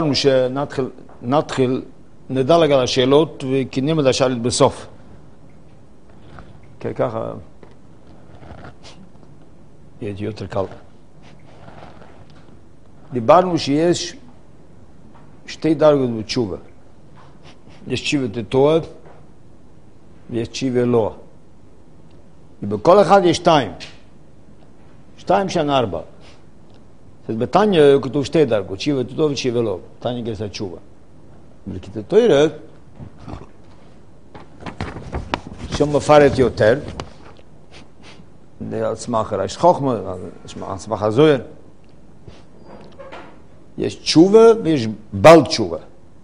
שנתחיל, נדלג על השאלות וכנים את השאלות בסוף. ככה יהיה יותר קל. דיברנו שיש שתי דרגות בתשובה. יש תשובה תתועה ויש תשובה אלוה. ובכל אחד יש שתיים שאין ארבע. בתניא כתוב שתי דרגות, תשובה תתועה ותשובה אלוה. תניא גרסה תשובה. בכיתה תורה שם מפרט יותר על סמך רש חוכמה, על סמך הזוהר. יש תשובה ויש בעל תשובה.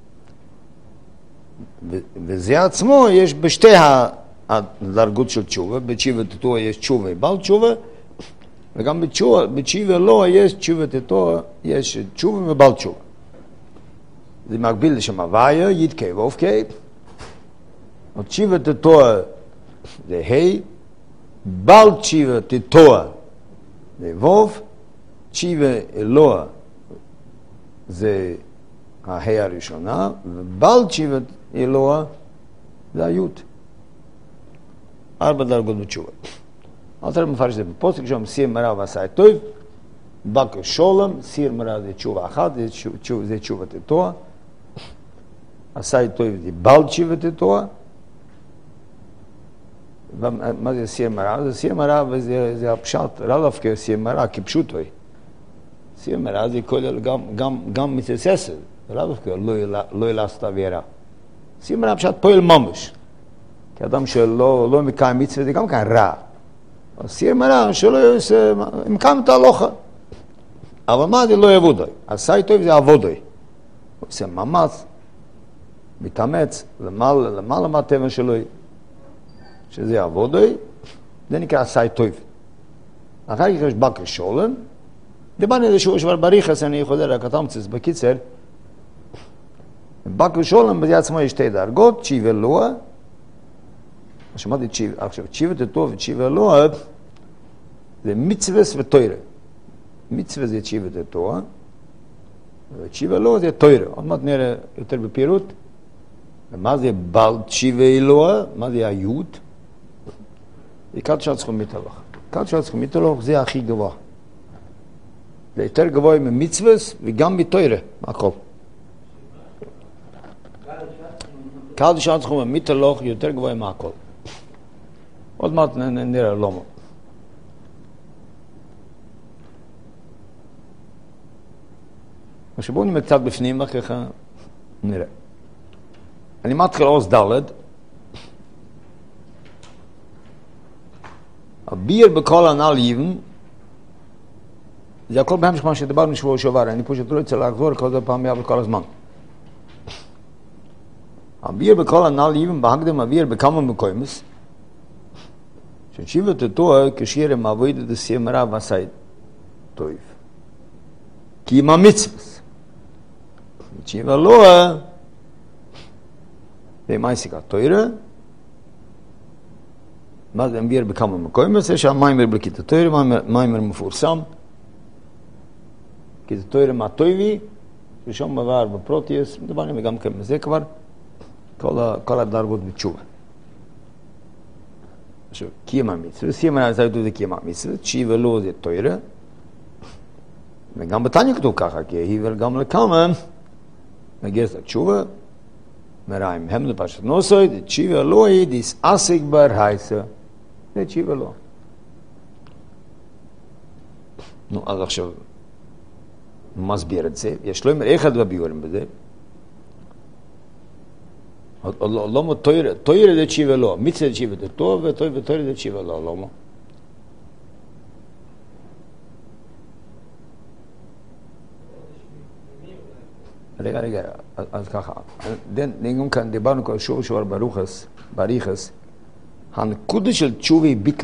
וזה עצמו יש בשתי הדרגות של תשובה. בתשובה תתועה יש תשובה ובעל תשובה, וגם בתשובה לא יש תשובה תתועה, יש תשובה ובעל תשובה. זה מקביל לשם הוויה, ידקה ואופקה. תשובה תתועה זה ה', בעל תשובה תתועה זה ווב, תשובה אלוה זה הה' הראשונה, ובעל תשובה אלוה זה היוד. 4 דרגות בתשובה. אל תראה מפרש זה בפוסק שם, סיר מרע ועשה טוב, בקר שולם, סיר מרע זה תשובה אחת, זה תשובה תתועה, עשה טוב זה בעל תשובה תתועה. מה זה סיר מרע? זה סיר מרע וזה הפשט, לא דווקא סיר מרע כפשוט הוא. סיר מרע זה כולל גם מתססת, לא דווקא לא ילסת עבירה. סיר מרע פשט פועל ממש. כי אדם שלא מקיים מצווה זה גם כאן רע. סיר מרע שלא מקיים את ההלוכה. אבל מה זה לא יעבודוי? עשה טוב זה עבודוי. הוא עושה מאמץ, מתאמץ, למעלה מהטבע שלו. שזה עבודוי, זה נקרא עשה טוב. אחר כך יש בקר שולם, דיברנו על זה שהוא שבר בריחס, אני חוזר רק התמצץ בקיצר. בקר שולם, בזה עצמו יש 2 דרגות, תשיבה אלוה, שמעתי עכשיו, תשיבה תתועה ותשיבה אלוה, זה מצווה ותוירה. מצווה זה תשיבה תתועה, ותשיבה אלוה זה תוירה. עוד מעט נראה יותר בפירוט. ומה זה בעל תשיבה אלוה? מה זה היוד? זה קדושת זכומית הלוך. קדושת זכומית הלוך זה הכי גבוה. זה יותר גבוה ממצווה וגם מתוירה, הכל. קדושת זכומית הלוך יותר גבוה מהכל. עוד מעט נראה למה. עכשיו בואו נראה קצת בפנים, ככה נראה. אני מתחיל עוז ד' הביר בכל הנ"ל יבן זה הכל בהמשך מה שדיברנו שבוע שעבר, אני פשוט לא רוצה לחזור כל פעם יעבור כל הזמן. הביר בכל הנ"ל יבן בהקדם הביר בכמה מקומות שתשיבה תתועה כשיר עם עבודת הסיר מרע ועשה טוב כי עם המצווה תשיבה לא ומייסיק התוירה, מה זה מביר בכמה מקומות, יש המיימר בכיתה תוירה, מיימר מפורסם, כיתה תוירה מהטויבי, ששם עבר בפרוטיוס, מדברנו וגם כמה זה כבר, כל הדרגות בתשובה. עכשיו, קיימה מצווה, סיימה נעשה אותו זה קיימה מצווה, תשיבה לא זה תוירה, וגם בתניא כתוב ככה, כי היבר גם לכמה, נגרס לתשובה, מראים הם לפשט נוסוי, זה תשיבה אלוהי, דיס אסיק בר הייסה. זה תשיבה אלוהי. נו, אז עכשיו, מסביר את זה. יש לא אומר אחד בביורים בזה. למה תוירה זה תשיבה אלוהי. מצווה זה תשיבה תתועה, ותוירה זה תשיבה אלוהי. למה? רגע, אז ככה, גם כאן דיברנו כל שוב שבר בריחס, הנקודה של תשובה היא ביטל.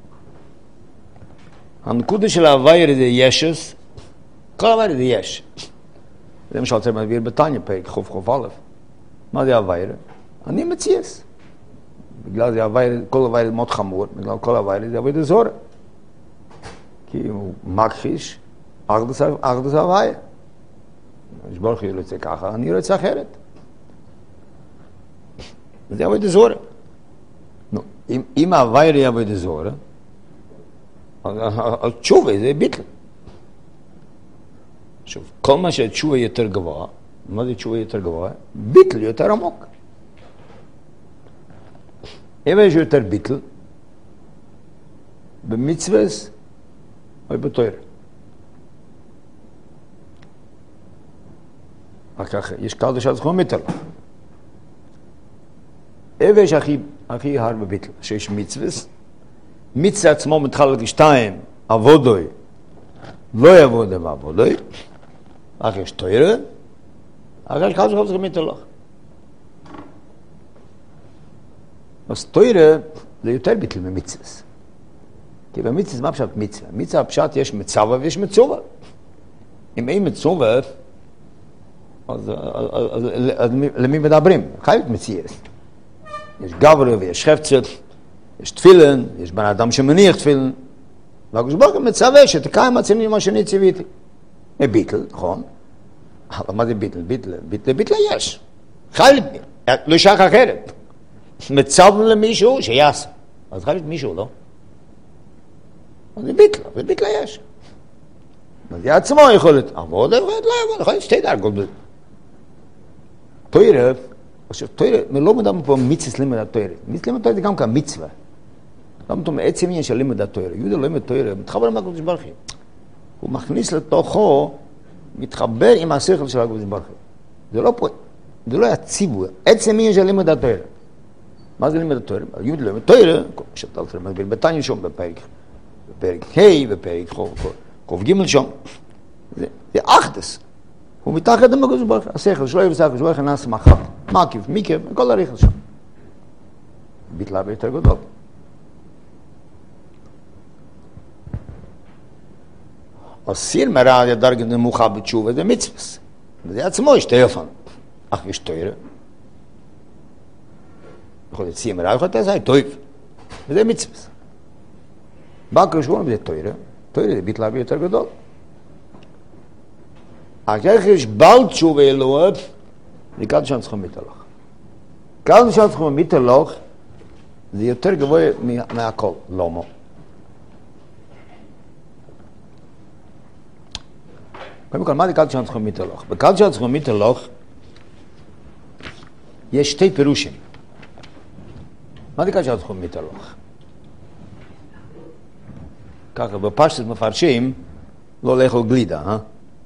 הנקודה של הווייר זה ישס, כל הווייר זה יש. זה למשל צריך להסביר בתניא פרק חוף א', מה זה הווייר? אני מציאס. בגלל זה הווייר, כל הווייר מאוד חמור, בגלל כל הווייר זה עבודה זורה. כי הוא מכחיש, אחדוס הווייר. ברוך הוא רוצה ככה, אני רוצה אחרת. זה עבודה זורה. אם העביר היא עבודה זורה, אז תשובה זה ביטל. עכשיו, כל מה שהתשובה יותר גבוה, מה זה תשובה יותר גבוה? ביטל יותר עמוק. אם יש יותר ביטל, במצווס או בתורה. אחר כך יש קדוש עצמו מיתר. אם יש הכי הרבה ביטל, שיש מצווס, מצווה עצמו מתחלק לשתיים, עבודוי, לא יעבודה בעבודוי, אחר יש תורה, אחר יש קדוש עצמו מיתר לך. אז תורה זה יותר ביטל ממצווס. כי במצווה מה פשט מצווה? מצווה פשט יש מצווה ויש מצווה. אם אין מצווה, אז למי מדברים? חייבת מציאס. יש גברי ויש חפצת, יש תפילן, יש בן אדם שמניח תפילן. והקדוש ברוך הוא מצווה שתקיים עצמי מה שאני ציוויתי. זה ביטל, נכון? אבל מה זה ביטל? ביטל יש. חייבת, לא שייך אחרת. מצווה למישהו שיעשה. אז חייבת מישהו, לא? זה ביטל יש. זה עצמו יכול להיות עבוד, לא יכול להיות שתי דרגות. תוירה, עכשיו תוירה, לא מדברים פה מצווה לימוד התוירה. מצווה לימוד התוירה זה גם כמצווה. לא מדברים עצם עניין של לימוד התוירה. יהודה לא לימוד תוירה, מתחבר עם הקדוש ברוך הוא. הוא מכניס לתוכו, מתחבר עם השכל של הקדוש ברוך הוא. זה לא פה, זה לא הציבור. עצם עניין של לימוד התוירה. מה זה לימוד התוירה? יהודה לימוד תוירה, שאתה מסביר בתניא שום בפרק ה' בפרק חוב ג' שם. זה אחדס. הוא מתחת למקדוש ברוך הוא. השכל שלו יבצע הקדוש ברוך הוא נעשה מחר, מקיף, מיקף, וכל הריכל שם. ביטלה ביותר גדול. אז סיר מראה זה דרגה נמוכה בתשובה, זה מצווס. וזה עצמו יש תאופן. אך יש תוירה. יכול להיות סיר מראה, יכול להיות זה טוב. וזה מצווס. בקדוש ברוך הוא זה תוירה. תוירה זה ביטלה ביותר גדול. אחר יש בעל תשובה אלוהים, זה קדוש עצמו מתהלך. קדוש עצמו מתהלך זה יותר גבוה מהכל. למה? קודם כל, מה זה קדוש עצמו מתהלך? בקדוש עצמו מתהלך יש שתי פירושים. מה זה קדוש עצמו מתהלך? ככה, בפשטות מפרשים, לא לאכול גלידה,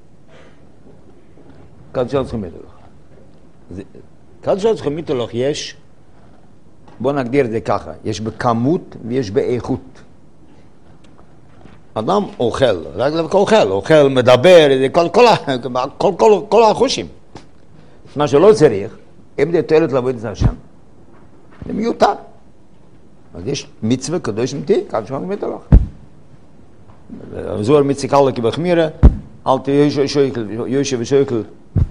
קדוש עצמו מתהלך. קדוש עצמו מתהלך יש, בוא נגדיר את זה ככה, יש בכמות ויש באיכות. אדם אוכל, רק אוכל, מדבר, כל החושים. מה שלא צריך, אם זה תועלת לעבוד את השם, זה מיותר. אז יש מצווה קדוש אמיתי, קדוש עצמו מתהלך. זוהר מציקה לכי בחמירה, אל תהיה יושב ושוקל.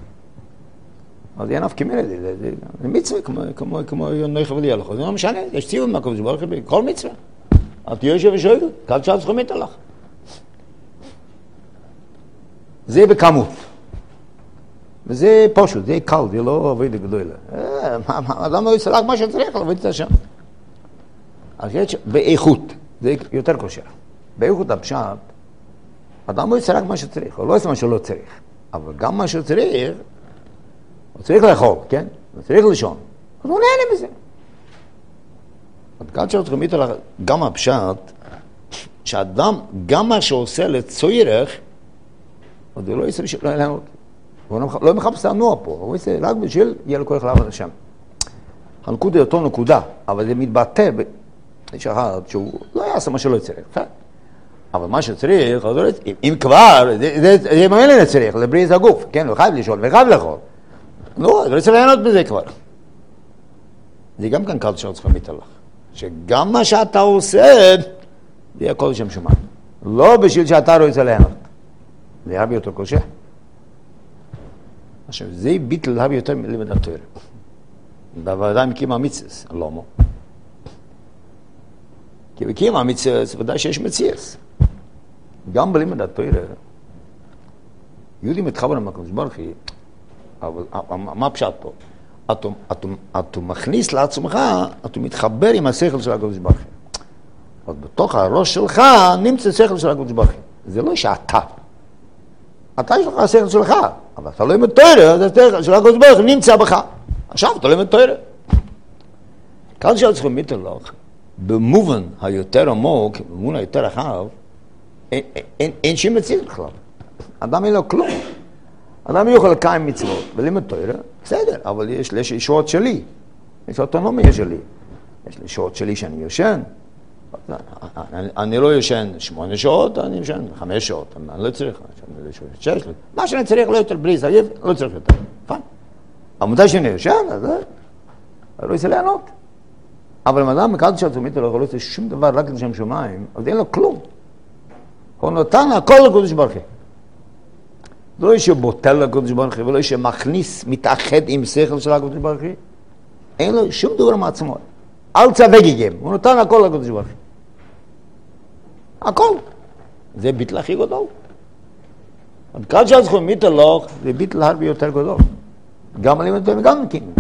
אז אין אף כמירה, זה מצווה, כמו נויכה וליאלך. זה לא משנה, יש ציון מהקדוש ברוך הוא, כל מצווה. אל תהיה יושב ושוקל, קדוש עצמו מתהלך. זה בכמות. וזה פשוט, זה קל, זה לא עבודה גדולה. אדם לא יצא רק מה שצריך, לעבוד את השם. אז יש באיכות, זה יותר קשה. באיכות הפשט, אדם לא יצא רק מה שצריך, הוא לא יצא מה שלא צריך. אבל גם מה שצריך, הוא צריך לאכול, כן? הוא צריך לישון. אז הוא נהנה בזה. עד כאן צריכים להתחיל גם הפשט, שאדם, גם מה שעושה לצורך, הוא לא יצא בשביל לענות. הוא לא מחפש לענוע פה, הוא יצא רק בשביל יהיה לו כוח לעבוד השם. הנקודה היא אותו נקודה, אבל זה מתבטא, יש אחד שהוא לא יעשה מה שלא צריך, אבל מה שצריך, אם כבר, זה מעניין לצריך, לבריאות הגוף, כן, הוא חייב לישון וחייב לאכול. לא, הוא רוצה לענות בזה כבר. זה גם כאן קדוש עצמו מתהלך. שגם מה שאתה עושה, זה יהיה כל שם שמיים. לא בשביל שאתה רוצה לענות. זה הרבה יותר קשה. עכשיו, זה ביטל הרבה יותר מלימוד התורה. בוודאי מקים המצווס, למה? כי מקים המצווס, ודאי שיש מציאס. גם בלימוד התורה, יהודי מתחבר עם הקדוש ברוך הוא, אבל מה פשט פה? אתה מכניס לעצמך, אתה מתחבר עם השכל של הקדוש ברוך הוא. אז בתוך הראש שלך נמצא שכל של הקדוש ברוך הוא. זה לא שאתה. אתה יש לך השכל שלך, אבל אתה לא לומד תורה, אז השכל של הקדוש ברוך הוא נמצא בך. עכשיו אתה לא לומד תורה. כאן שצריכים מתהלך, במובן היותר עמוק, במובן היותר רחב, אין שום מציאות בכלל. אדם אין לו כלום. אדם יוכל לקיים מצוות ולמד תורה, בסדר, אבל יש לי שעות שלי, יש אוטונומיה שלי. יש לי שעות שלי שאני יושן. אני לא יושן 8 שעות, אני יושן 5 שעות. אני לא צריך, אני יושן 6 שעות. מה שאני צריך לא יותר בלי זייף, לא צריך יותר. פיין. אבל מתי שאני יושן, אז לא יצא לענות. אבל אם אדם מקדש עצמית לא יכול לעשות שום דבר רק לשם שמיים, אז אין לו כלום. הוא נותן הכל לקדוש ברוך הוא. לא יש שבוטל לקדוש ברוך הוא, ולא יש שמכניס, מתאחד עם שכל של הקדוש ברוך הוא. אין לו שום דבר מעצמו. אל צווגגם, הוא נותן הכל לקדוש ברוך הוא. הכל. זה ביטל הכי גדול. קדש עצמית לא, זה ביטל הרבה יותר גדול. גם עליהם אתם גם מקימים.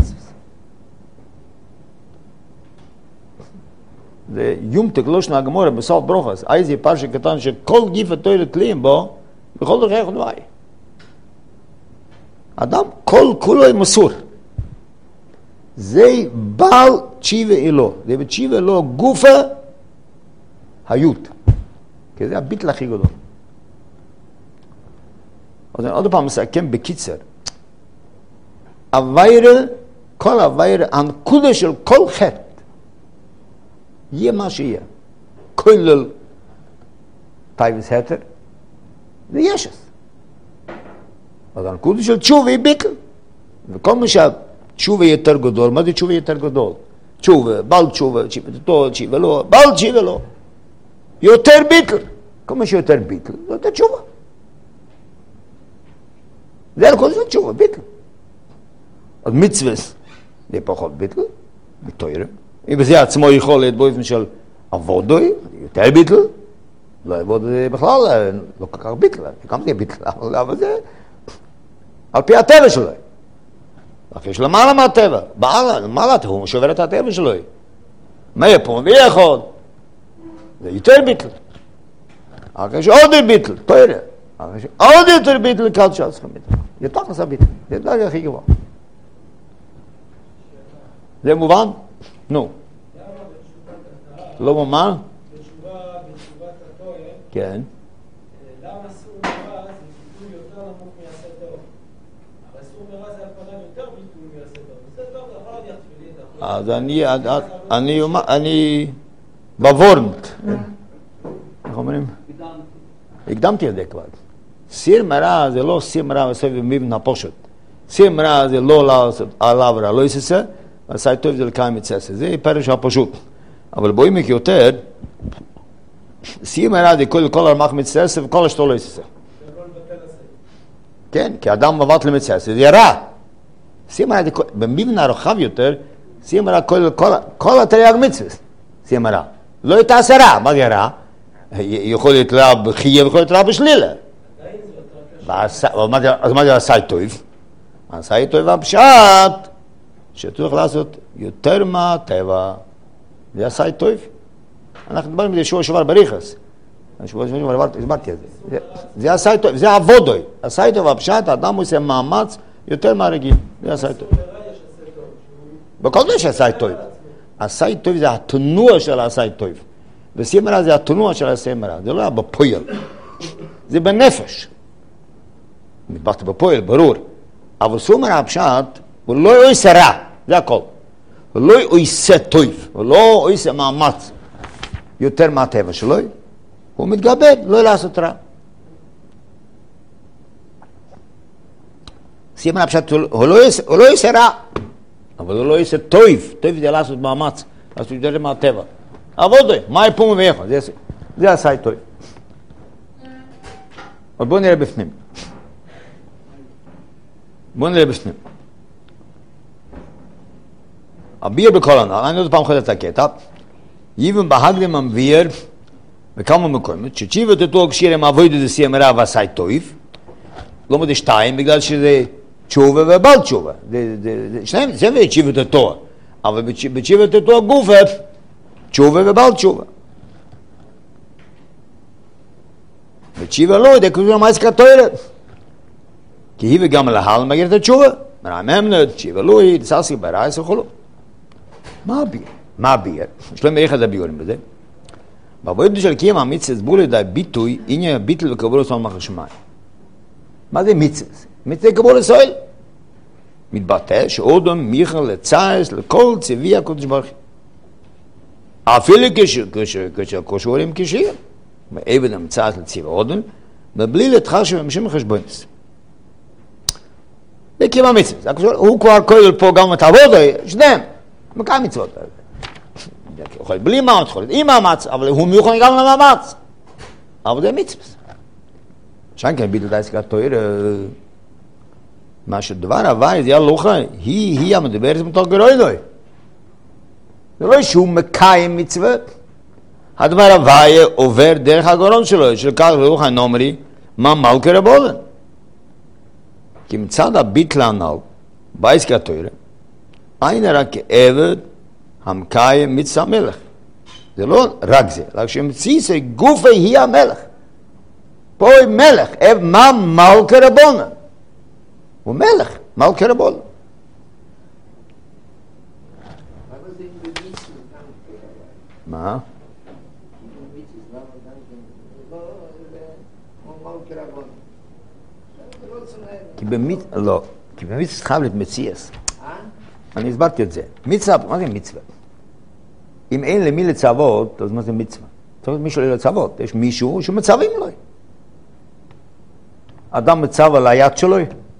זה יומתק לא שנה גמורה בסוף ברוכס, איזה פרשה קטן שכל גיף התוירה תלויים בו, בכל דרכי חדוואי. אדם כל כולו מסור. זה בעל תשיבה אלו, זה בתשיבה אלו גופה היות. כי זה הביטל הכי גדול. אז אני עוד פעם מסכם בקיצר. כל הווירה, הנקודה של כל חטא, יהיה מה שיהיה. כולל טייבס התר, זה ישס. אז הנקודה של תשובה היא ביטל. וכל מה שהתשובה יותר גדול, מה זה תשובה יותר גדול? תשובה, בעל תשובה, תשובה לא, בעל תשובה לא. יותר ביטל. כל מה שיותר ביטל, זה יותר תשובה. זה הכל זה תשובה, ביטל. אז מצווס, זה פחות ביטל, מתוירה. וזה עצמו יכול להיות באופן של עבודוי, יותר ביטל, לא עבוד בכלל, לא כל כך ביטל, גם זה ביטל, אבל זה על פי הטבע שלו. יש למעלה מהטבע, מעלה הוא שובר את הטבע שלו. מה יהיה פה? ויחוד. זה יותר ביטל. אחר כך עוד ביטל, תוירה. אחר כך עוד יותר ביטל, קל שעצמם ביטל. זה תכלס הביטל, זה דרגה הכי גבוה. זה מובן? נו. לא מה? בתשובת התואר. כן. למה סור מרע זה ביטול יותר נמוך מעשה טוב? אבל סור מרע זה הפעלה יותר ביטול מעשה טוב. זה טוב, אתה יכול להניח תפילין. אז אני בוורנט. איך אומרים? הקדמתי את זה כבר. סיר מרע זה לא סיר מרע בסוף מבן הפושט. סיר מרע זה לא עליו רע, לא יססה, ועשה טוב זה לקיים את ססה. זה פרש הפשוט. אבל בואימק יותר, סיר מרע זה כל הרמח מצסה וכל אשתו לא יססה. כן, כי אדם מבט למצסה, זה רע. סיר מרע זה, במבן הרחב יותר, סיר מרע כל התרי"ג מצווה. סיר מרע. לא תעשה רע, מה זה רע? יכול להיות רע בחייה ויכול להיות רע בשלילה. אז מה זה עשה טוב? עשה טוב והפשט שצריך לעשות יותר מהטבע. זה עשה טוב. אנחנו מדברים בזה שבוע שעבר בריחס. שבוע שעבר הסברתי את זה. זה עשה טוב, זה עבודוי. עשה טוב והפשט, האדם עושה מאמץ יותר מהרגיל. זה עשה טוב. בכל זה שעשה טוב. עשה טוב זה התנוע של עשה טוב. וסמרה זה התנוע של הסמרה. זה לא היה בפועל. זה בנפש. מתבטא בפועל, ברור. אבל סומר הפשט, הוא לא עושה רע, זה הכל. הוא לא עושה טוב, הוא לא עושה מאמץ יותר מהטבע שלו. הוא מתגבד, לא לעשות רע. סומר הפשט, הוא לא עושה רע, אבל הוא לא עושה טוב. טוב זה לעשות מאמץ, לעשות יותר מהטבע. עבודו, מה יפום ויחד? זה עשה טוב. אבל בואו נראה בפנים. הביר בכל הנעל, אני עוד פעם חוזר את הקטע, יבן בהגדם המביר בכמה מקומות, שתשיבת אותו קשיר עם עבודה דסי המראה ועשה טוב, לא מודה שתיים, בגלל שזה תשובה ובעל תשובה. שניהם, זה בתשיבת התורה. אבל בתשיבת התורה גופה, תשובה ובעל תשובה. בתשיבה לא, זה כזה מעסקת תורה. כי היא וגם להל מגיע את התשובה. מרממנה, תשיבה לא, היא תססי ברייס וכולו. מה הביר? מה הביר? יש להם איך את הביורים בזה? בעבודת של קיים המצווה בו לידי ביטוי, עניין ביטל וקבול הסול מחשמיים. מה זה מצווה? מצווה קבול הסול. מתבטא שאודום מיכל לצייס לכל צבי הקודש ברוך הוא. אפילו כשקושרים כשיר. מעבד המצאת לצבע אודום, מבלי לתחש ומשים מחשבונס. זה קיים המצווה. הוא כבר כולל פה גם את העבודה, שניהם. מכמה מצוות. יכול להיות בלי מאמץ, יכול להיות עם מאמץ, אבל הוא מיוחד גם למאמץ. אבל זה מצווה. שם כן ביטל דייסקת תורה, מה שדבר הוואי, זה הלוכה, היא המדברת מתוך גרוי לוי. זה לא שהוא מקיים מצוות. הדבר הוואי עובר דרך הגורון שלו, של כך לוחה נאמרי, מה מלכה רבולן. כי מצד הביטל הנ"ל, דייסקת תורה, אין רק עבד המקיים מצווה המלך. זה לא רק זה, רק שמציס גופה היא המלך. פה היא מלך, מה מלכה רבונה? הוא מלך, מלכה רבונה. מה? כי במצווה, לא, כי במצווה חייב להיות מציאס. אני הסברתי את זה. מצווה, מה זה מצווה? אם אין למי לצוות, אז מה זה מצווה? צריך מישהו לצוות. יש מישהו שמצווים לו. אדם מצווה על היד שלו.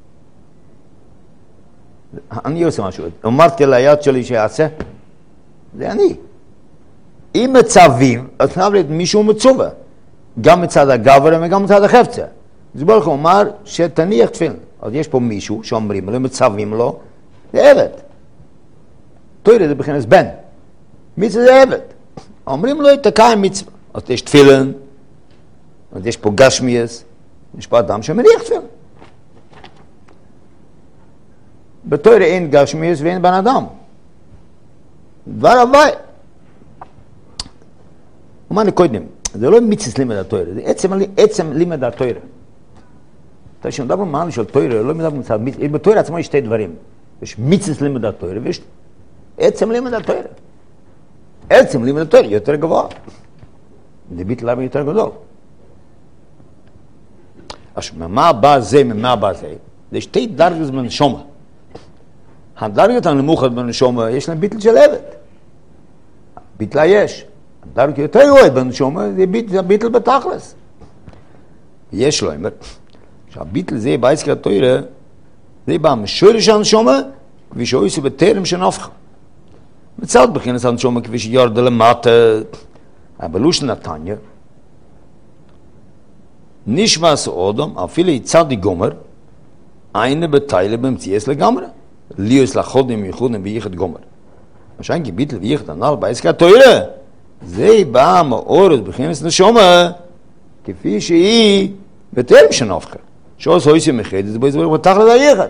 אני עושה משהו. אמרתי על היד שלי שיעשה. זה אני. אם מצווים, אז חייב להיות מישהו מצווה. גם מצד הגבר וגם מצד החפצה. אז ברוך הוא אומר שתניח תפילין. אז יש פה מישהו שאומרים לו, מצווים לו, זה עבד. תורה זה בכנס בן. מצווה זה עבד. אומרים לו, תקיים מצווה. אז יש תפילין, אז יש פה גשמיאס, יש פה אדם שמניח תפילין. בתורה אין גשמיאס ואין בן אדם. דבר הוואי. אומר לי קודם, זה לא מצווה לימד התורה, זה עצם לימד התורה. אתה שמדבר מעל של תורה, לא מדבר מצד מצווה. בתורה עצמו יש שתי דברים. יש מצווה לימד התורה ויש עצם לימד התורה. עצם לימד התורה יותר גבוה. זה ביטל הרבה יותר גדול. עכשיו, ממה בא זה, ממה בא זה? זה שתי דרגות בנשמה. הדרגות הנמוכות בנשמה, יש להם ביטל של עבד. ביטלה יש. הדרגות יותר גבוהות בנשמה, זה ביטל בתכלס. יש לו, שהביטל זה בעסקת התורה, זה בא משורש הנשמה, כפי שעושה בטרם שנפחה. מצד בכנס הנשמה כפי שיורד למטה, בלושן נתניה, נשמע אדם, אפילו יצדי גומר, אין בתיילה במציאס לגמרי. ליוס לחודים ייחודים בייחד גומר. משן כי ביטל וייחד הנ"ל בעסקת התורה, זה בא מאורס בכנס נשמה, כפי שהיא בטרם שנפחה. שעוס הויסי מחד, זה בו יזבור בתכלת היחד.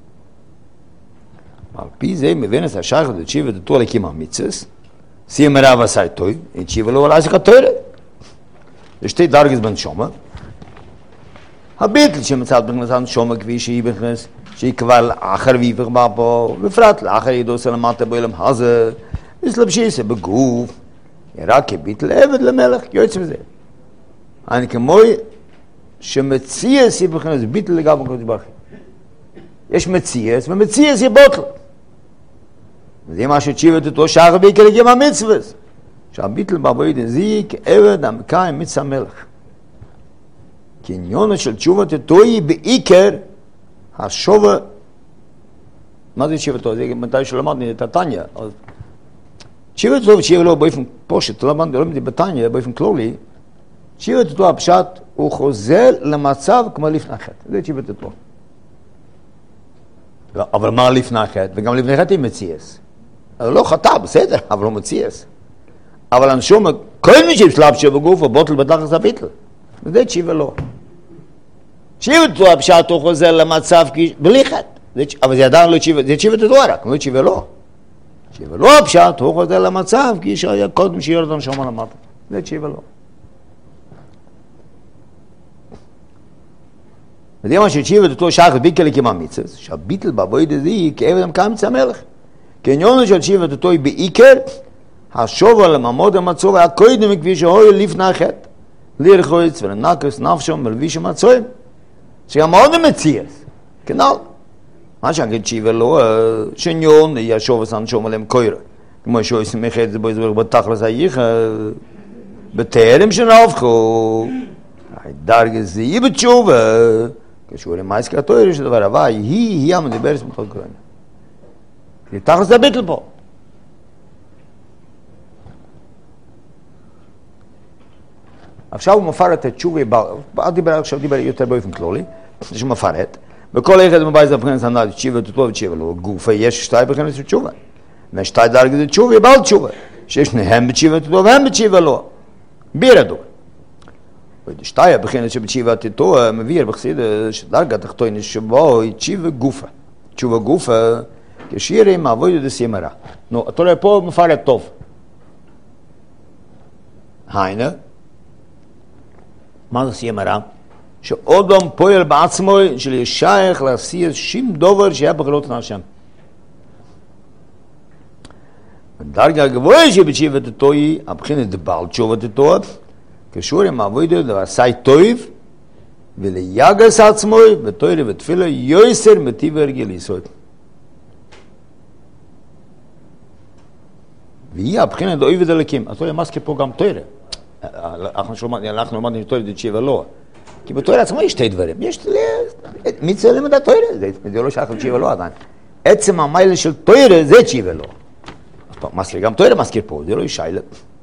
על פי זה מבנס השייך לתשיבה דתו לקים המצס, סיים רב עשי טוי, אין תשיבה לו על עסק התורה. זה שתי דרגס בנשמה. הביטל שמצד בכנס הנשמה כפי שהיא בכנס, שהיא כבר לאחר ויפך בה פה, בפרט לאחר ידוס למטה בו אלם הזה, מסלבשיסה בגוף, רק כביטל עבד למלך, יועץ בזה. אני כמוי שמציאס היא בכנס ביטל לגב הקודש ברוך הוא. יש מציאס, ומציאס היא בוטל. וזה מה שתשיבת אותו שחר בעיקר לקים המצווה. שהביטל בעבודה זה כעבד המקיים מצווה מלך. כי עניונה של תשובת אותו היא בעיקר השווה. מה זה תשיבת אותו? זה מתי שלמדנו את התניא. תשיבת אותו ותשיבת לו באופן פושט, לא למדתי בתניא, באופן כללי, תשיבת אותו הפשט הוא חוזר למצב כמו לפני חטא. זה תשיבת אותו. אבל מה לפני חטא? וגם לפני חטא היא מציאס. לא חטא, בסדר, אבל הוא מציאס. אבל אנשום, כל מי שבשלב שבגוף הוא בוטל בתחס הביטל. וזה תשיבה לו. תשיב אותו הפשט הוא חוזר למצב בלי חטא. אבל זה עדיין לא תשיב, זה תשיב את התורה רק, לא תשיב לו. תשיב לו הפשט הוא חוזר למצב כי שהיה קודם שיהיה אותו נשום על המטה. זה תשיב לו. וזה מה שתשיב את אותו שייך לביטל כמאמיצס, שהביטל בבויד הזה כאבד המקאמיץ המלך. כעניון של תשיב את אותו בעיקר, השובה למעמוד המצור היה קודם מכפי שהוי לפני החטא. לרחוץ ולנקס נפשום ולביש המצורים. שגם מאוד מציאס. כנ"ל. מה שאני תשיב לו, שניון ישוב סנשום עליהם קוירה. כמו שהוא יסמך את זה בו יזבר בתכלס היך, בטרם שנהפכו, דרגה זהי בתשובה, כשהוא למייס כתויר יש דבר הבא, היא המדברת מתוך קוראים. כי תכלס זה ביטל פה. עכשיו הוא מפרט את תשובה, עכשיו דיבר יותר באופן כללי, זה שהוא מפרט, וכל אחד מבית זה בחינת הנד, תשיבה תתלו ותשיבה לו, גופה יש שתי בחינת תשובה. ושתי דרגה זה תשובה, בעל תשובה, שיש נהם בתשיבה תתלו והם בתשיבה לו. בירדו. ושתי הבחינת שבתשיבה תתלו, מביא בחסיד שדרגה תחתונה שבו היא תשיבה גופה. תשובה גופה, כשירי מעבוד דסי מרע. נו, אתה רואה פה מפרט טוב. היינה, מה זה סיים הרע? שאודום פועל בעצמו של ישייך להסיע שום דובר שהיה בחילות נשם. הדרגה הגבוהה שבתשיבת התוי, הבחינת דבעל תשובת התוי, קשור עם עבודו ועשי טויב, וליגס עצמו, ותוירה ותפילה, יויסר מטיב הרגיל יסוד. והיא הבחינת אויב דלקים. אז תוירה מסכה פה גם תוירה. אנחנו למדנו תוירה דתשיבה לא. כי בתוירה עצמו יש שתי דברים. יש מצווה למד התוירה, זה לא שייך לתשיבה לא עדיין. עצם המיילה של תוירה זה תשיבה לא. מזכיר גם תוירה מזכיר פה, זה לא יש שיילה.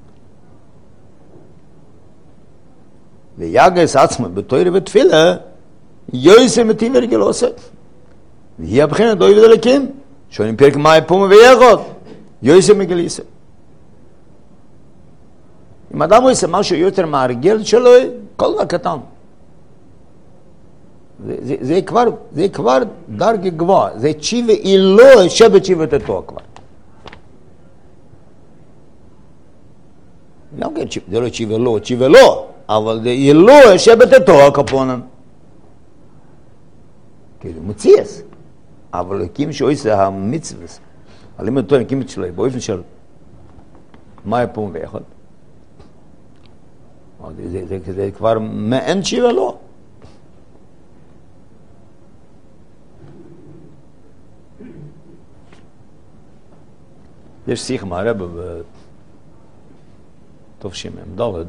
ויגס עצמו בתוירה ותפילה, יויסר מטיב הרגיל עושה. והיא הבחינת אויב דלקים. שואלים פרק מאי פה ויחוד. יויסר מגליסר. אם אדם עושה משהו יותר מהרגל שלו, כל דבר קטן. זה כבר דרגה גבוהה. זה תשיבה אילו שבתשיבה תתו כבר. גם כן, זה לא תשיבה לא, אבל זה אילו שבתתו הקפונן. כאילו, מציאס. אבל הקים שעושה המצווס, הלימוד תורה הקים את שלו, באופן של מה יפום ויחד. זה כבר מעין תשיבה לא. יש שיח מהרבא טוב שמם דוד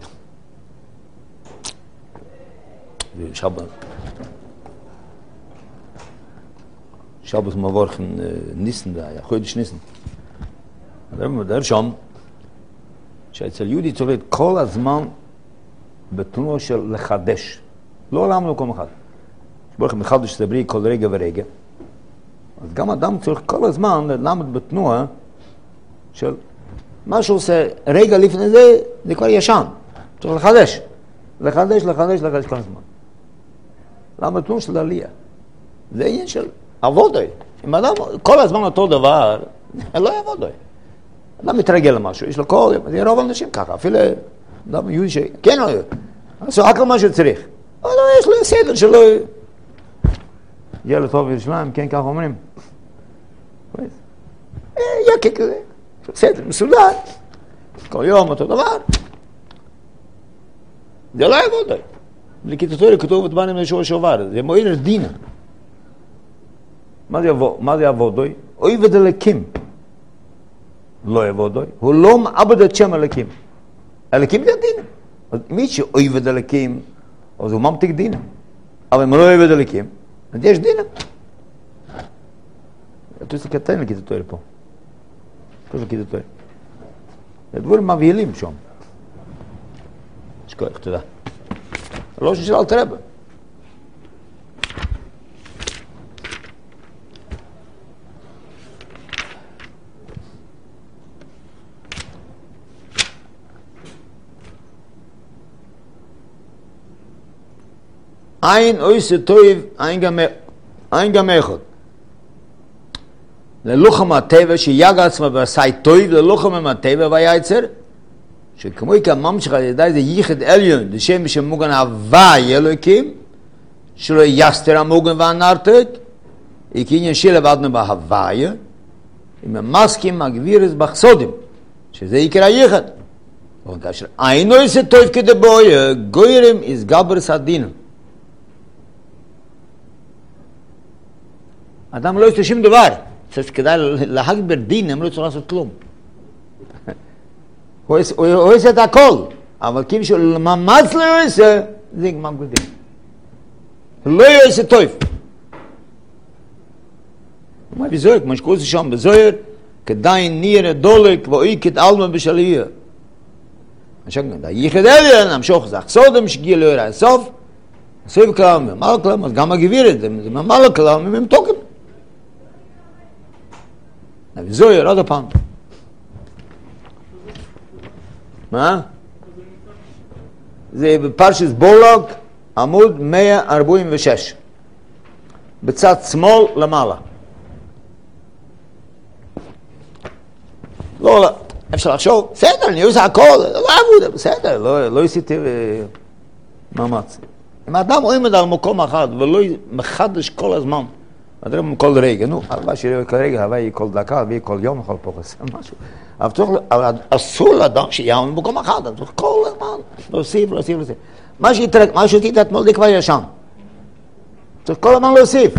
שבת מבורכן ניסן זה היה חודש ניסן. הרבא מדבר שם שאצל יהודי צריך להיות כל הזמן בתנועה של לחדש. לא לעם למקום אחד. שברוך מחדש זה בריא כל רגע ורגע. אז גם אדם צריך כל הזמן לעמוד בתנועה של מה שהוא עושה רגע לפני זה, זה כבר ישן. צריך לחדש. לחדש כל הזמן. למה בתנועה של עלייה? זה עניין של עבודה. אם אדם כל הזמן אותו דבר, לא יעבוד. אדם מתרגל למשהו, יש לו כל יום, זה רוב האנשים ככה, אפילו אדם יהודי כן לא יהיה. עשו רק מה שצריך. אבל יש לו סדר שלו. ילד טוב וירושלים, כן, כך אומרים. יקה כזה. סדר, מסודר. כל יום אותו דבר. זה לא יעבוד. לכתתו כתוב את בנים לשור שובר. זה מועיל דין. מה זה יעבוד? אוי ודלקים. לא יעבוד. הוא לא מעבד את שם אלקים. אלקים זה דין. מי שאויבד אלקים, אז הוא ממתיק דין. אבל אם לא אויבד אלקים, אז יש דין. אתה עושה קטן לכית אותו פה. אתה עושה לכית אותו. זה דברים מבהילים שם. שכוח, תודה. לא ששאל אל תרבה. ein oise toiv, ein gamechot. ללוחם הטבע שיג עצמו ועשי טוב ללוחם הטבע ויצר שכמו כממשך על ידי זה ייחד עליון לשם שמוגן הוואי אלוקים שלא יסתר המוגן והנרתק עניין של עבדנו בהוואי אם המסכים הגבירס בחסודים שזה יקרה ייחד וכאשר אינו עושה טוב כדבוי גוירם יסגבר סדין אדם לא עושה שום דבר אז כדאי להגבר דין, הם לא צריכים לעשות כלום. הוא עושה את הכל, אבל כאילו שהוא ממש לא עושה, זה גמר גדול. הוא לא עושה טוב. מה בזוהר, כמו שקוראים שם בזוהר, כדאי ניר דולק ואוי כתעלמה בשליה. עכשיו כדאי, ייחד אליין, המשוך זה החסודם שגיע לא יראה הסוף, הסוף כלם, ממל כלם, אז גם הגבירת, זה ממל כלם, הם תוקם. זוהר, עוד הפעם. מה? זה בפרשת בולוק, עמוד 146. בצד שמאל למעלה. לא, אפשר לחשוב, בסדר, אני עושה הכל, לא עבודה, בסדר, לא עשיתי מאמץ. אם האדם עומד על מקום אחד ולא מחדש כל הזמן, אדם כל רגע, נו, הלוואי שיהיה כל רגע, הלוואי כל דקה, הלוואי כל יום, כל פוחס, משהו. אבל אסור לאדם שיעמוד במקום אחד, צריך כל הזמן להוסיף. מה שעשיתי אתמול זה כבר ישן. צריך כל הזמן להוסיף.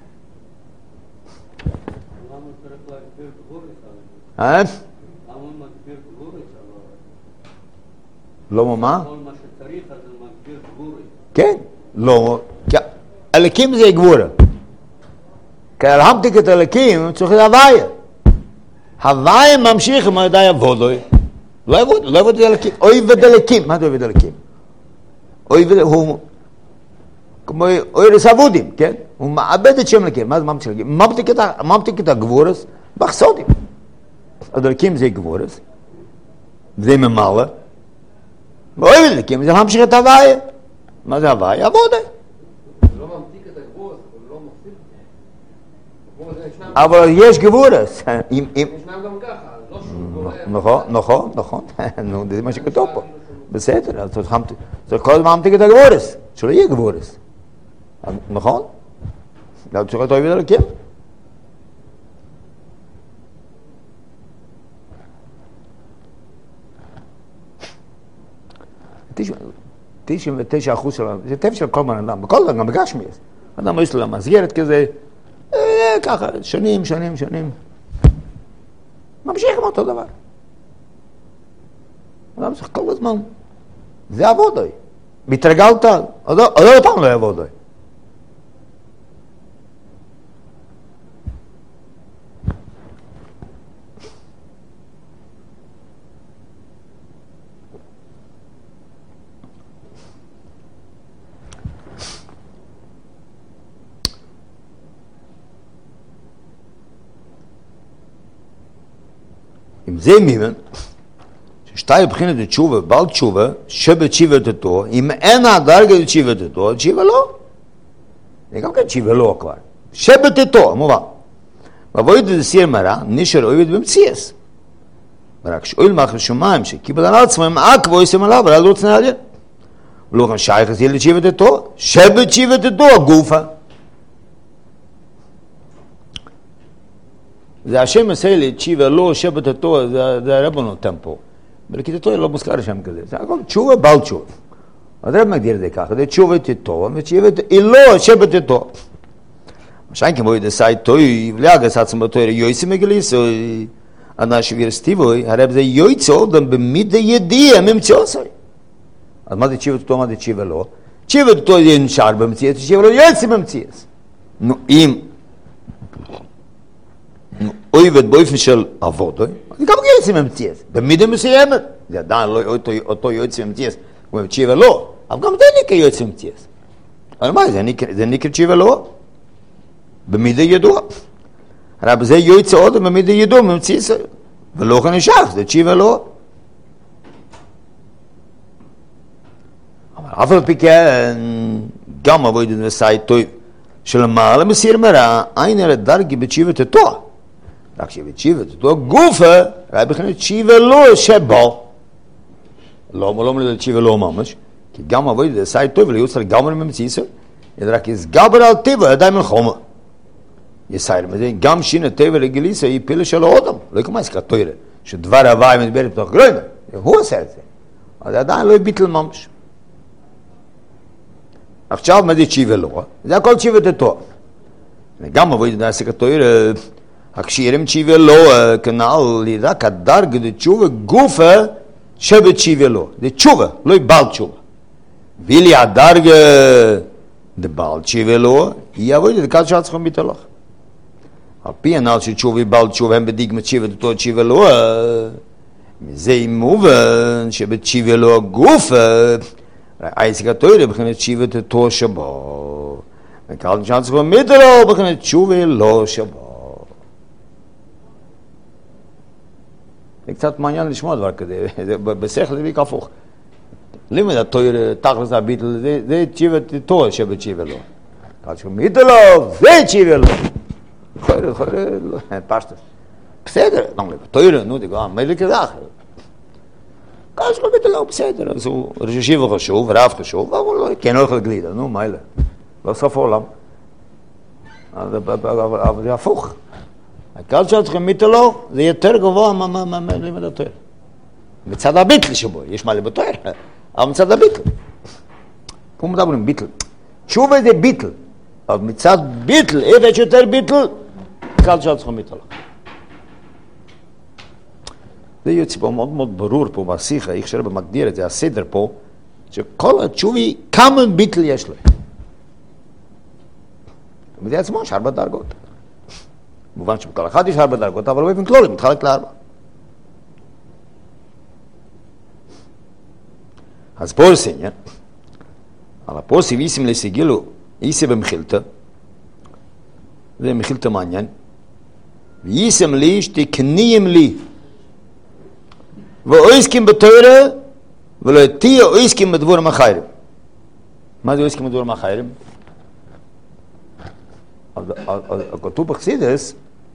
לא מה? כן, לא. אלוקים זה גבורה. כי הרמתיק את אלוקים צריך להוויה. הוויה ממשיך עם הידי עבודוי. לא עבוד את אלוקים. אויבד אלוקים. מה זה אויבד אלוקים? אויבד הוא כמו אוירס עבודים, כן? הוא מאבד את שם אלוקים. מה זה ממשיך אלוקים? ממתיק את הגבורס בחסודים. אלוקים זה גבורס. זה ממלא. ואויבד אלוקים זה ממשיך את הוויה. מה זה הוויה? עבודה. אבל יש גבורס. יש להם גם ככה, נכון. זה מה שכתוב פה. בסדר, צריך כל הזמן להמתיק את הגבורס, שלא יהיה גבורס. נכון? לא צריך להיות אוהב את אלוקים. ,99% שלו, זה טבע של כל בן אדם, בכל דבר, גם בגשמי. אדם יש לו מסגרת כזה, ככה, שנים. ממשיך עם אותו דבר. אדם צריך כל הזמן. זה עבודוי. מתרגלת, עוד פעם לא עבודוי. אם זה מימן, ששתי בחינת התשובה, בעל תשובה, שבתשיבה תתו, אם אין הדרגה לתשיבה תתו, תשיבה לא. זה גם כן תשיבה לא כבר. שבתתו, מובן. ובואי דסיר מראה, נשאר אוהבת במציאס. ורק שאול מאחר שמיים, שקיבל על עצמו, הם עקבו יסם עליו, אבל לא רוצנה עליה. ולא כאן שייך לזה לתשיבה תתו, שבתשיבה תתו, הגופה. זה השם עושה לי תשיבה לא שבת התורה, זה הרב נותן פה. בלכיתתו לא מוזכר שם כזה. זה הכל תשובה בעל תשובה. אז הרב מגדיר את זה ככה, זה תשובה תתורה, ותשובה היא לא שבת התורה. משאין כמו ידסי תוי, ולאגס עצמו תוי, יויסי מגליס, או אנש וירסטיבוי, הרב זה יויצא אודם במידה ידיע ממציאוסי. אז מה זה תשובה תתורה, מה זה תשובה לא? תשובה תתורה זה נשאר במציאס, תשובה לא יויצי במציאס. נו, אם אויבד באופן של עבודוי, זה גם יועץ ממציאס, במידה מסוימת. זה עדיין לא אותו יועץ ממציאס, כמו תשיבה לא, אבל גם זה נקרא יועץ ממציאס. אבל מה, זה נקרא תשיבה לא? במידה ידוע. אבל זה יועץ עוד במידה ידוע ממציאס, ולא כאן נשאר, זה תשיבה לא. אבל אף על פי כן, גם עבודת ועשה טוב שלמעלה מסיר מרע, אין אלא דרגי בתשיבת התואר. רק שבתשיבת התואר גופה, ראי בכלל תשיבה לא שבו. לא מלא תשיבה לא ממש, כי גם עבודת ועשה טוב, ליוצא לגמרי ממציסו, רק יסגבר על טבע, ידיים מלחומה. יסייר מזה, גם שין טבע רגיליסה, היא פילה של האודם. לא יקמה עסקה תוירה, שדבר הוואי מדבר בתוך גרוימה. הוא עושה את זה. אז עדיין לא ביטל ממש. עכשיו מה זה תשיבה לא? זה הכל תשיבה תתואר. גם עבוד את העסק התואר, הקשירים תשיבה לא, כנעל לידק הדרג תשובה גופה שבתשיבה לא. זה תשובה, לא בעל תשובה. וילי הדרג דבעל תשיבה לא, היא עבוד את כל שעה צריכים ביטלך. על פי הנעל שתשובה בעל תשובה הם בדיגמת תשיבה תתואר תשיבה לא, מזה מובן שבתשיבה לא גופה, העסק התואר בכלל תשיבה תתואר שבו. וכאן שאנחנו צריכים מיתלו בכלל תשובה לא שבו. זה קצת מעניין לשמוע דבר כזה, בשכל זה בדיוק הפוך. לימד התואר תכלס הביטל, זה תשיבה תתואר שבתשיבה לא. כאן שאנחנו מיתלו, זה תשיבה לא. פשטס. בסדר, תואר, נו, דגוע, מילא כזה אחר. כאן שאנחנו מיתלו, בסדר, אז הוא רששי וחשוב, ורב חשוב, אבל כן הולך לגלידה, נו, מילא. לא סוף העולם. אבל זה הפוך. הקהל שצריכים מיתלו, זה יותר גבוה מהלימד התואר. מצד הביטל שבו, יש מה לבתואר, אבל מצד הביטל. פה מדברים ביטל. תשובה זה ביטל, אבל מצד ביטל, איפה יש יותר ביטל, הקהל שצריכים מיתלו. זה יוצא פה מאוד מאוד ברור פה בשיחה, איך שרב מגדיר את זה, הסדר פה, שכל התשובי, כמה ביטל יש לו. וזה עצמו יש 4 דרגות. במובן שבכל אחד יש 4 דרגות, אבל באופן כללי מתחלק ל4. אז פה עושים, אבל פה סיביסים לסגילו, איסי במחילתא, זה מחילתא מעניין, ואיסם לי שתקניים לי, ואויסקים בתוירה, ולא תהיה אויסקים בדבורם החיירים. מה זה אויסקים בדבורם החיירים? כתוב בחסידס,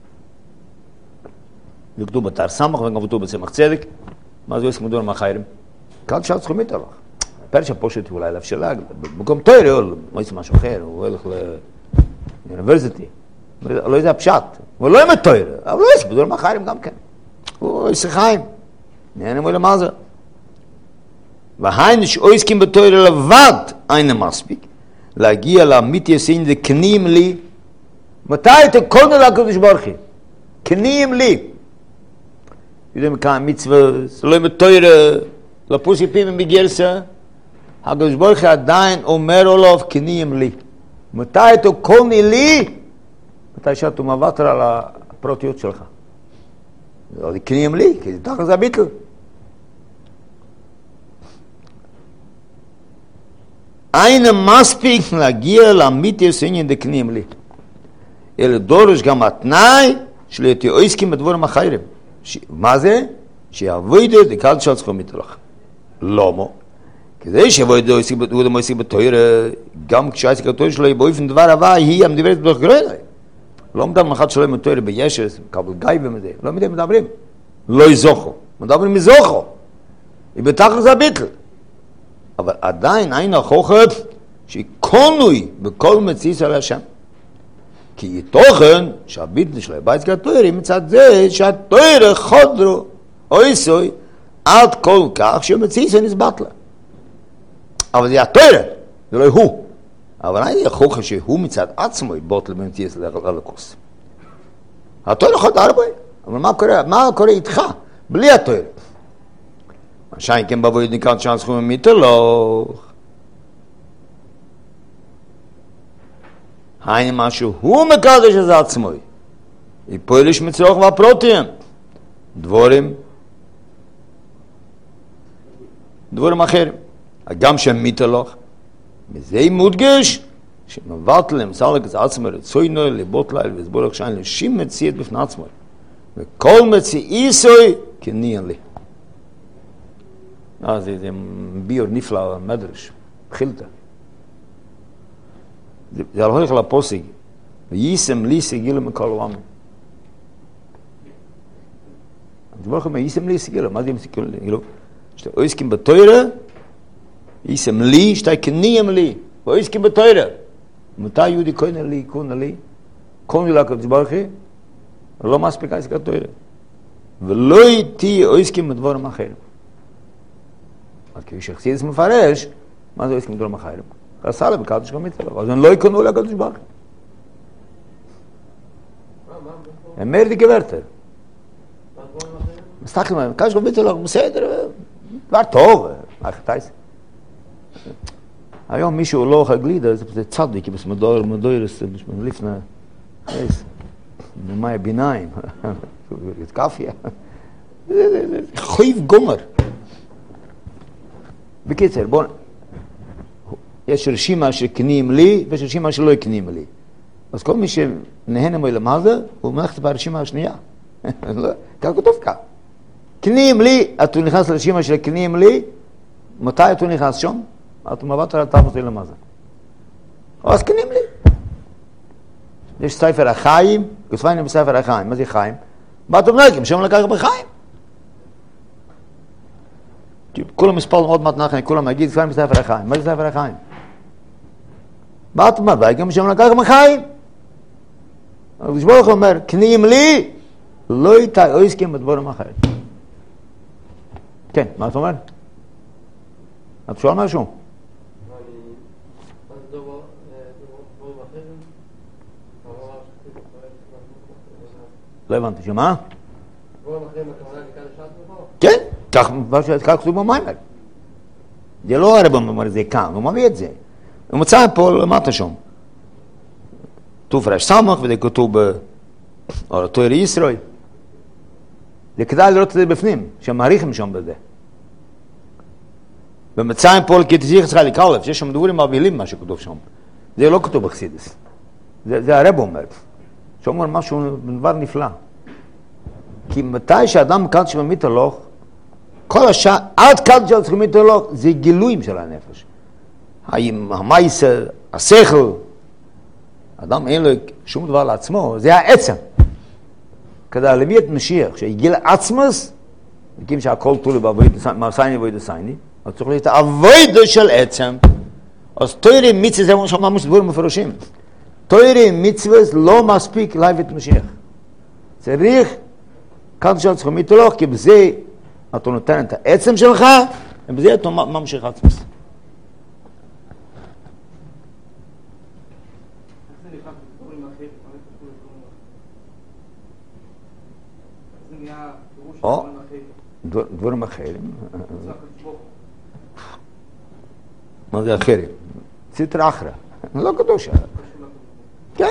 וכתוב בתר סמך וגם כתוב בצמח צדק, מה זה אויסקים בדבורם החיירים? כאן שאל צריכים הלך. פרשה פושט אולי להפשלג, במקום תוירה, או לא יצא משהו אחר, הוא הולך לאוניברסיטי, לא יצא הפשט, הוא לא ימת תוירה, אבל לא יצא בדבורם החיירים גם כן. הוא יצא חיים. נהנה מוי למה זה. והיינו שאויסקים בתוירה לבד אין מספיק, להגיע לעמית יסין זה קניים לי, מתי אתה קודם לקדוש ברוך הוא? קניים לי. יודעים כאן מצווה, זה לא מתוירה, לא פוסי פיהם בגרסה, הקדוש ברוך הוא עדיין אומר עליו קניים לי. מתי אתה קודם לי? מתי שאתה מוותר על הפרטיות שלך. זה קניים לי, כי זה תחת זה הביטל. אין מספיק להגיע לעמית יסעניין דקניים לי. אלא דורש גם התנאי שלא תהיה עסקים בדבורם החיירים. מה זה? שיעבודה דקל של צריכים מתלך. למה? כדי שיעבודה עסקים בתוירה, גם כשהעסק התוירה שלו יהיה באופן דבר הוואי, היא המדברת בתוך גרוי. לא מדברים אחד שלא מתוירה בישס, מקבל גיא במזה, לא מדברים. לא יזוכו, מדברים מזוכו. היא בתחת זה הביטל. אבל עדיין אין הכוחת שקונוי בכל מציס על השם. כי יתוכן שהביטל שלו בעסק התוירה מצד זה שהתוירה חודרו או יסוי עד כל כך שמציס נסבט לה. אבל זה התוירה, זה לא הוא. אבל אין הכוחת שהוא מצד עצמו יבוט למציס ללכוס. התוירה חוד הרבה. אבל מה קורה איתך בלי התוירה? שיין כן בבוא ידניקן שאין סכום מיתלוך. היינו משהו הוא מקדש את עצמו. יפוילש מצרוך והפרוטים. דבורים אחרים. גם שהם מיתלוך. וזה מודגש שמבטל למסלק את עצמו רצוינו לבוט ליל וסבורך שיין לשים מציאת בפני עצמו. וכל מציאיסוי כניין לי. זה ביור נפלא מדרש, חילתא. זה הולך לפוסק. ויישם לי סגילו מכל העמים. אז ברוך הוא, יישם לי סגילו. מה זה סגילו? שאתה עוסקים בתוירה, יישם לי, שאתה קניים לי. ועוסקים בתוירה. מתי יהודי קונה לי, קונה לי? קונה לי לקדוש ברוך הוא, לא מספיק עסקת תוירה. ולא תהיה עוסקים בדברים אחרים. אז כשחסידס מפרש, מה זה עוסקים בדברים אחרים? עשה לה בקדוש ברוך הוא, אז הם לא יקנו לקדוש ברוך הוא. הם מר די גוורטר. מסתכל להם, קדוש ברוך הוא בסדר, דבר טוב, היום מישהו לא אוכל גלידה, זה צדיק, בס מדוירס, לפני, במאי ביניים, קפיה, חייב גומר. בקיצר, בואו, יש רשימה שקניים לי, ויש רשימה שלא יקניים לי. אז כל מי שנהנה מלמעלה, הוא מלכת ברשימה השנייה. כך כתוב כך. קניים לי, אתה נכנס לרשימה של קניים לי, מתי אתה נכנס שם? אתה מבט על התאמות למעלה. אז קניים לי. יש ספר החיים, כתבנו בספר החיים, מה זה חיים? באתם נגים, שם לקח בחיים. כולם מספר עוד מעט נחני, כולם יגיד, כתבנו בספר החיים. מה זה ספר החיים? באתם נגים, שם לקח בחיים. הקדוש ברוך הוא אומר, קניים לי, לא איתה עוסקים בדברים אחרים. כן, מה אתה אומר? אתה שואל משהו? לא הבנתי, שמה? כן, כך כתוב במיימר. זה לא הרב אומר, זה כאן, הוא מביא את זה. הוא מצא פה למטה שם. תופרש סמך, וזה כתוב בתורה ישראל. זה כדאי לראות את זה בפנים, שמעריכים שם בזה. ומצאים פה לכתזיך צריכה לקלף, יש שם דבורים מבהילים מה שכתוב שם. זה לא כתוב בחסידס. זה הרב אומר. שאומר משהו דבר נפלא. כי מתי שאדם קדש במית הלוך, כל השעה, עד קדש על צריכות הלוך, זה גילויים של הנפש. המייסר, השכל, אדם אין לו שום דבר לעצמו, זה העצם. כדי להביא את משיח, שהגיע לעצמוס, מקים שהכל תולי בעבודה, מרסייני ועבודה סייני, אז צריך להיות העבודה של עצם, אז תוירי מצווה, זה מה ממש דברים מפרושים. תוירי מצווה לא מספיק להביא את משיח. צריך, קדוש על צריכות הלוך, כי בזה אתה נותן את העצם שלך, ובזה אתה ממשיך עצמוס. או, דברים אחרים. מה זה אחרים? ציטר אחרה. לא קדוש. כן.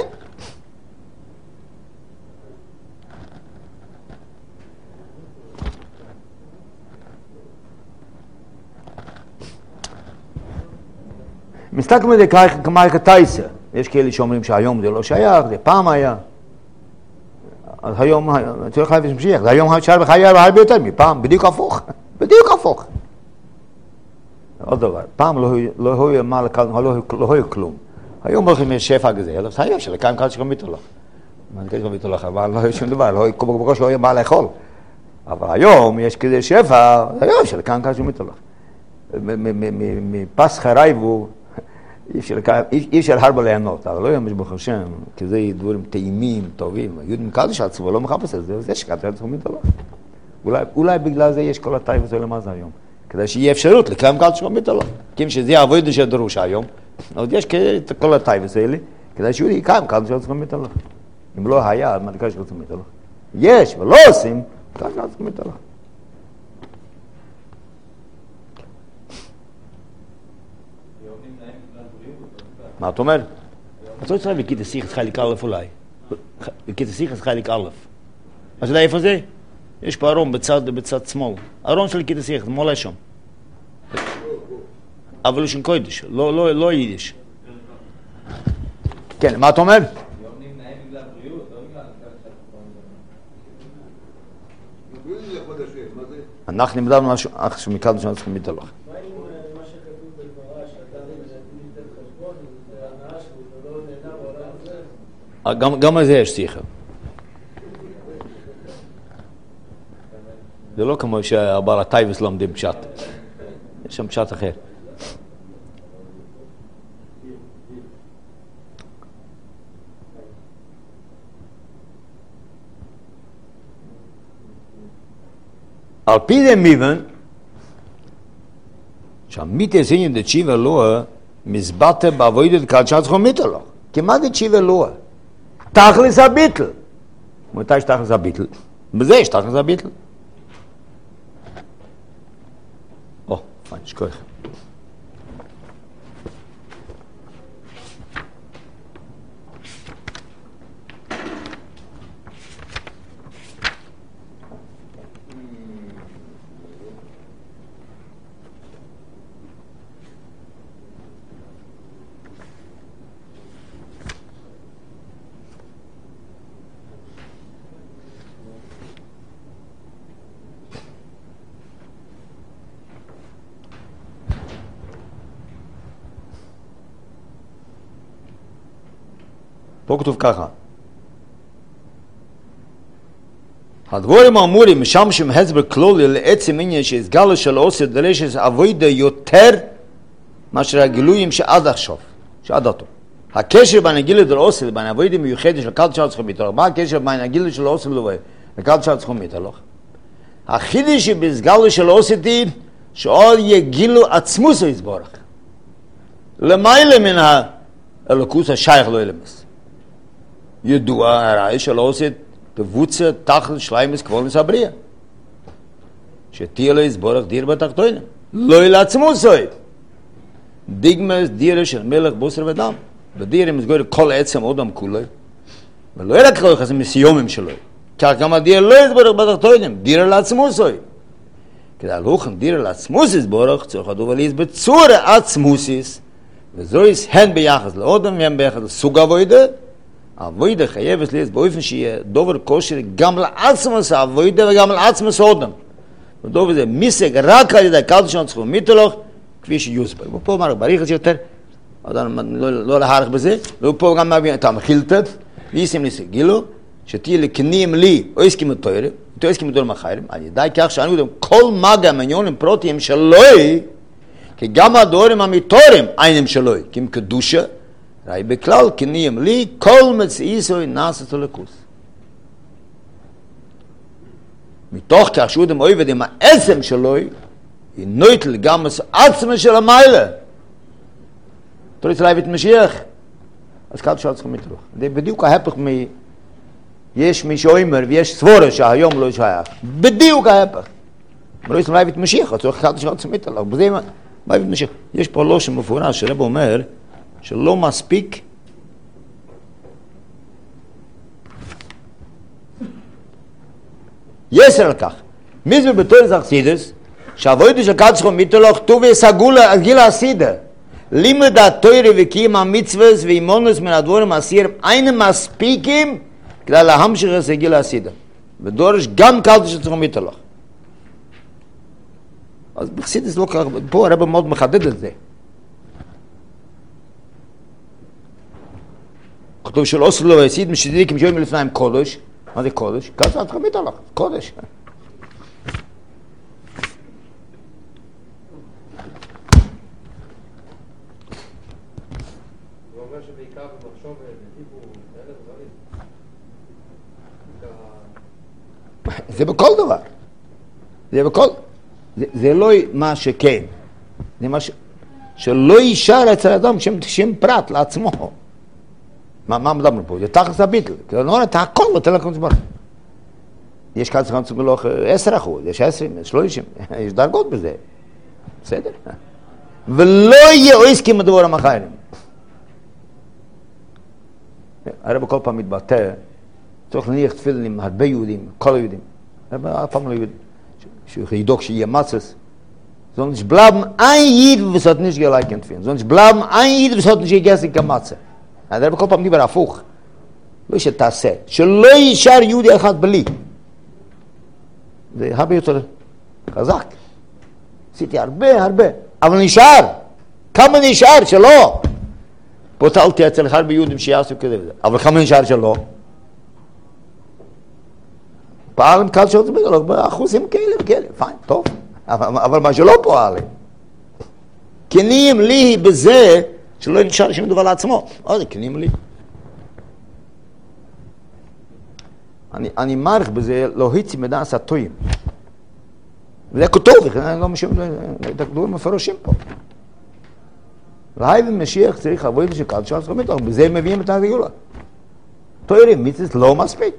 מסתכל מזה כמה כתייסה. יש כאלה שאומרים שהיום זה לא שייך, זה פעם היה. אז היום, צריך להביא שמשיח, זה היום היה הרבה יותר מפעם, בדיוק הפוך, בדיוק הפוך. עוד דבר, פעם לא היה מה לקדם, לא היה כלום. היום הולכים יש שפע כזה, אז היום שלקיים קדש גם ביטולך. מה זה קדש גם ביטולך? אבל לא היה שום דבר, בקוש לא היה מה לאכול. אבל היום יש כזה שפע, היום שלקיים קדש גם ביטולך. מפסח רייבו, אי אפשר הרבה ליהנות, אבל לא יאמש ברוך השם, כי זה דברים טעימים, טובים, יהודים קדוש עצמו, לא מחפש את זה, זה שקטר את זכומית הלוך. אולי בגלל זה יש כל הטייבס האלה מה זה היום, כדי שיהיה אפשרות לקיים קדוש זכומית הלוך. כי אם שזה עבודה שדרוש היום, עוד יש כל הטייבס האלה, כדי שהוא יקיים קדוש זכומית הלוך. אם לא היה, מה קדוש זכומית הלוך? יש, ולא עושים, קדוש זכומית הלוך. מה אתה אומר? אתה לא צריך בקיטה סיכס חלק א' אולי. בקיטה סיכס חלק א'. אז אתה יודע איפה זה? יש פה ארון בצד שמאל. ארון של קיטה סיכס, מולה שם. אבל הוא שם קודש, לא יידיש. כן, מה אתה אומר? היום נמנעים בגלל בריאות, לא בגלל אנחנו נמדנו משהו, אך שמקדנו שאנחנו צריכים להתהלך. מה עם מה שכתוב בגמרא, שאדם ילדים יותר חשבון, זה הנאה שלו, גם על זה יש שיחה. זה לא כמו שהבעל הטייבס לומדים פשט. יש שם פשט אחר. על פי זה מיבן, שהמיתה סיניה דצ'יבה לואה, מזבטה בעבודת קדשת חומיתה לו. כי מה זה צ'יבה לואה? תכלס הביטל. מתי יש תכלס הביטל? בזה יש תכלס הביטל. פיין, שכוח. פה כתוב ככה. הדבורים האמורים משמשים הסבר כלולי לעצם עניין שהסגלה של עושה דרשת עבודה יותר מאשר הגילויים שעד עכשיו, שעד אותו. הקשר בין הגילה של עושה לבין עבודה מיוחדת של קדשת חומיתה לו. מה הקשר בין הגילה של עושה לקדשת חומיתה לו? החידוש שבסגלה של עושה היא שעוד יגילו עצמוס יסבורך. למעלה מן האלוקוס השייך לו אלמס. ידוע הרעי שלא עושה בבוצה תחת שליימס כבולנס הבריאה. שתהיה לו יסבורך דיר בתחתונים. לא לעצמו סוי. דיגמס דירה של מלך בוסר ודם. בדירה מסגור כל עצם אודם כולו. ולא רק כל יחסים מסיומים שלו. כך גם הדיר לא יסבורך בתחתונים. דירה לעצמו סוי. כדי הלוכן דירה לעצמוס יסבורך צריך לדוב עליס בצורה עצמוסיס. וזויס הן ביחס לאודם והן ביחס לסוג אבוידה. אבוידה חייבת להיות באופן שיהיה דובר כושר גם לעצמוס אבוידה וגם לעצמוס אודם. ודובר זה מיסק רק על ידי קדשת חומיתה לו כפי שיוסבר. ופה אמר בריך את זה יותר, לא להערך בזה, ופה גם מבין את המחילתת, וישים לסגילו, שתהיה לקנים לי או הסכים לתוירה, אותו הסכים לתוירה מחיירים, על ידי כך שאנו יודעים כל מגע מניונים פרוטיים שלוי, כי גם הדורים המיתורים עינים שלוי, כי הם קדושה, ראי בכלל קניים לי כל מצאיסוי נעשת לכוס. מתוך כך שהוא דם אוהב עם העצם שלוי, היא נויטל גם עצמה של המיילה. תוריץ להביא את משיח. אז כאן שאל צריכים מתרוך. זה בדיוק ההפך יש מי שאומר ויש סבורה שהיום לא שייך. בדיוק ההפך. תוריץ להביא את משיח. אז צריך כאן שאל צריכים מתרוך. בזה מה להביא את משיח. יש פה לא שמפורש שרב אומר שלא מספיק יסר על כך. מזמר בתור זכסידס שהעבודה של קדשת חומיתה לו כתוב וסגולה על גיל הסידה. לימוד התורה וקיים המצוות ואימונוס מן הדבורים הסירים אין מספיקים כדי להמשיך את גיל הסידה. ודורש גם קדשת חומיתה לו. אז בחסידס לא כך, פה הרב מאוד מחדד את זה. כתוב של עושה לו ועשית משדיקים שאומרים לפניהם קודש. מה זה קודש? קדשת חומיתה לו, קודש. זה בכל דבר. זה בכל... זה לא מה שכן. זה מה שלא יישאר אצל אדם שם פרט לעצמו. מה מדברים פה? זה תחת הביטל. כי לא נורא, אתה הכל נותן לכם זמן. יש כאן צריכים לצמח 10%, יש 20, 30, יש דרגות בזה. בסדר? ולא יהיה עסקים מדבור המחיירים. הרב כל פעם מתבטא, צריך להניח תפילין עם הרבה יהודים, כל היהודים. אף פעם לא יהודים. שידוק שיהיה מצס. Sonst bleiben ein Jid, was hat nicht geleikend finden. Sonst bleiben ein Jid, was hat nicht gegessen כמצה. אז הרב כל פעם דיבר הפוך. לא שתעשה. שלא יישאר יהודי אחד בלי. זה הרבה יותר חזק. עשיתי הרבה. אבל נשאר. כמה נשאר? שלא. פוטלתי אצל אחד ביהודים שיעשו כזה וזה. אבל כמה נשאר שלא? פעל עם קל שעות בגלל, באחוזים כאלה וכאלה, פיין, טוב. אבל מה שלא פועל. כנים לי בזה שלא נשאר שום דבר לעצמו. זה כנים לי. אני מעריך בזה לא היצי מדעס הטועים. וזה כתוב, אני לא משום, דברים מפרושים פה. והי במשיח צריך לעבוד שקל שעות בגלל, בזה מביאים את הגאולה. טוירים, מיצס לא מספיק.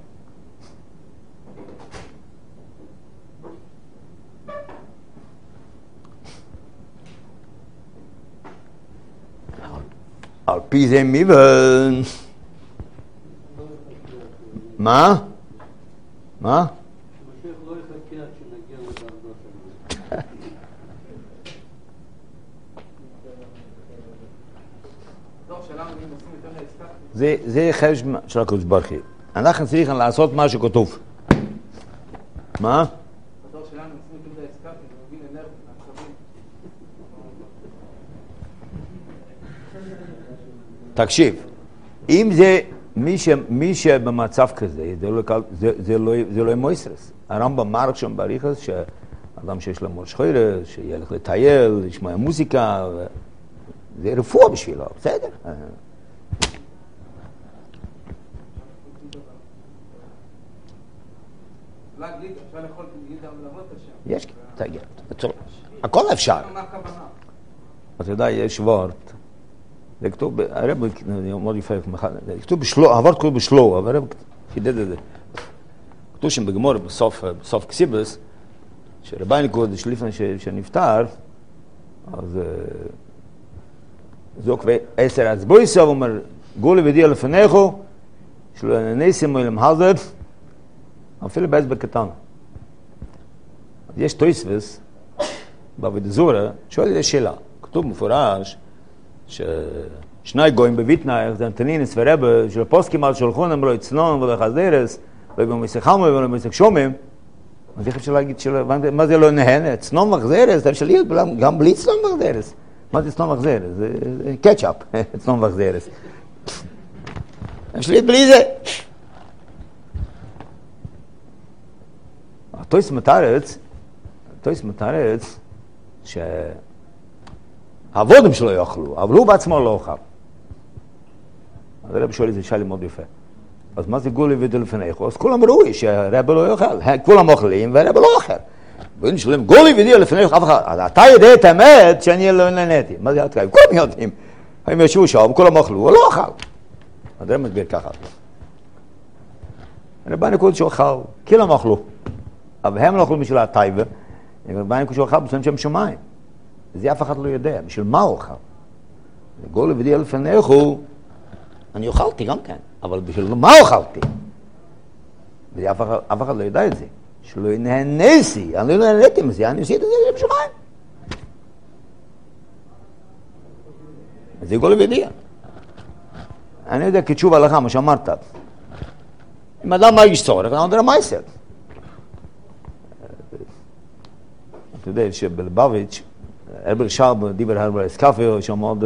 על פי זה מיבן. מה? מה? זה חרש של הקדוש ברוך הוא. אנחנו צריכים לעשות מה שכתוב. מה? תקשיב, אם זה מי שבמצב כזה, זה לא מויסרס. הרמב"ם מרק שם בריחס שאדם שיש לו מול שחוירה, שילך לטייל, לשמוע מוזיקה, זה רפואה בשבילו, בסדר. יש, תגיע, הכל אפשר. אתה יודע, יש וורט, זה כתוב, הרב מאוד יפה, כתוב בשלו, הוורט כתוב בשלו, אבל הרב חידד את זה. כתוב שם בגמור, בסוף קסיבס, שרבי קודש לפני שנפטר, אז זוק ועשר עצבויסה, הוא אומר, גולי ודיע לפניכו, שלא ניסים אילם חזר, אפילו בעץ בקטן. יש תויסבס, בעבודה זורה, שואל לי שאלה, כתוב מפורש, ששני גויים בוויטנאי, זה אנטנינס ורבא, של הפוסקים על שולחונם לא יצנון ולא חזדרס, לא במויסק חמוי ולא במויסק שומם, אז איך אפשר להגיד, מה זה לא נהן? צנון וחזדרס, זה אפשר להיות גם בלי צנון וחזדרס. מה זה צנון וחזדרס? זה קטשאפ, צנון וחזדרס. אפשר להיות בלי זה. התויס מתרץ, שהעבודים שלו יאכלו, אבל הוא בעצמו לא אוכל. אז הרב שואל איזה שאלה מאוד יפה. אז מה זה גולי ודיע לפניכו? אז כולם ראוי שהרב לא יאכל. כולם אוכלים והרב לא אוכל. ואין שלם גולי ודיע לפניכו אף אחד. אתה יודע את האמת שאני לא נהניתי. מה זה התקיים? כולם יודעים. הם ישבו שם, כולם אוכלו, הוא לא אוכל. אז הרב מסביר ככה. רבנו קודש אוכל, כולם אוכלו. אבל הם לא אוכלו בשביל הטייבה. רבנו קודש אוכל בשביל שם שמיים. זה אף אחד לא יודע, בשביל מה הוא אוכל. גולי ודיע לפניכו, אני אוכלתי גם כן, אבל בשביל מה אוכלתי? וזה אף אחד לא יודע את זה. שלא נהניתי, אני לא נהניתי מזה, אני עושה את זה בשמיים. זה גולי ודיע. אני יודע כתשוב הלכה, מה שאמרת. אם אדם מרגיש צורך, אני יודע מה יעשה. אתה יודע שבלבביץ' הרבר שרב דיבר הרבר אסקאפר, שם מאוד...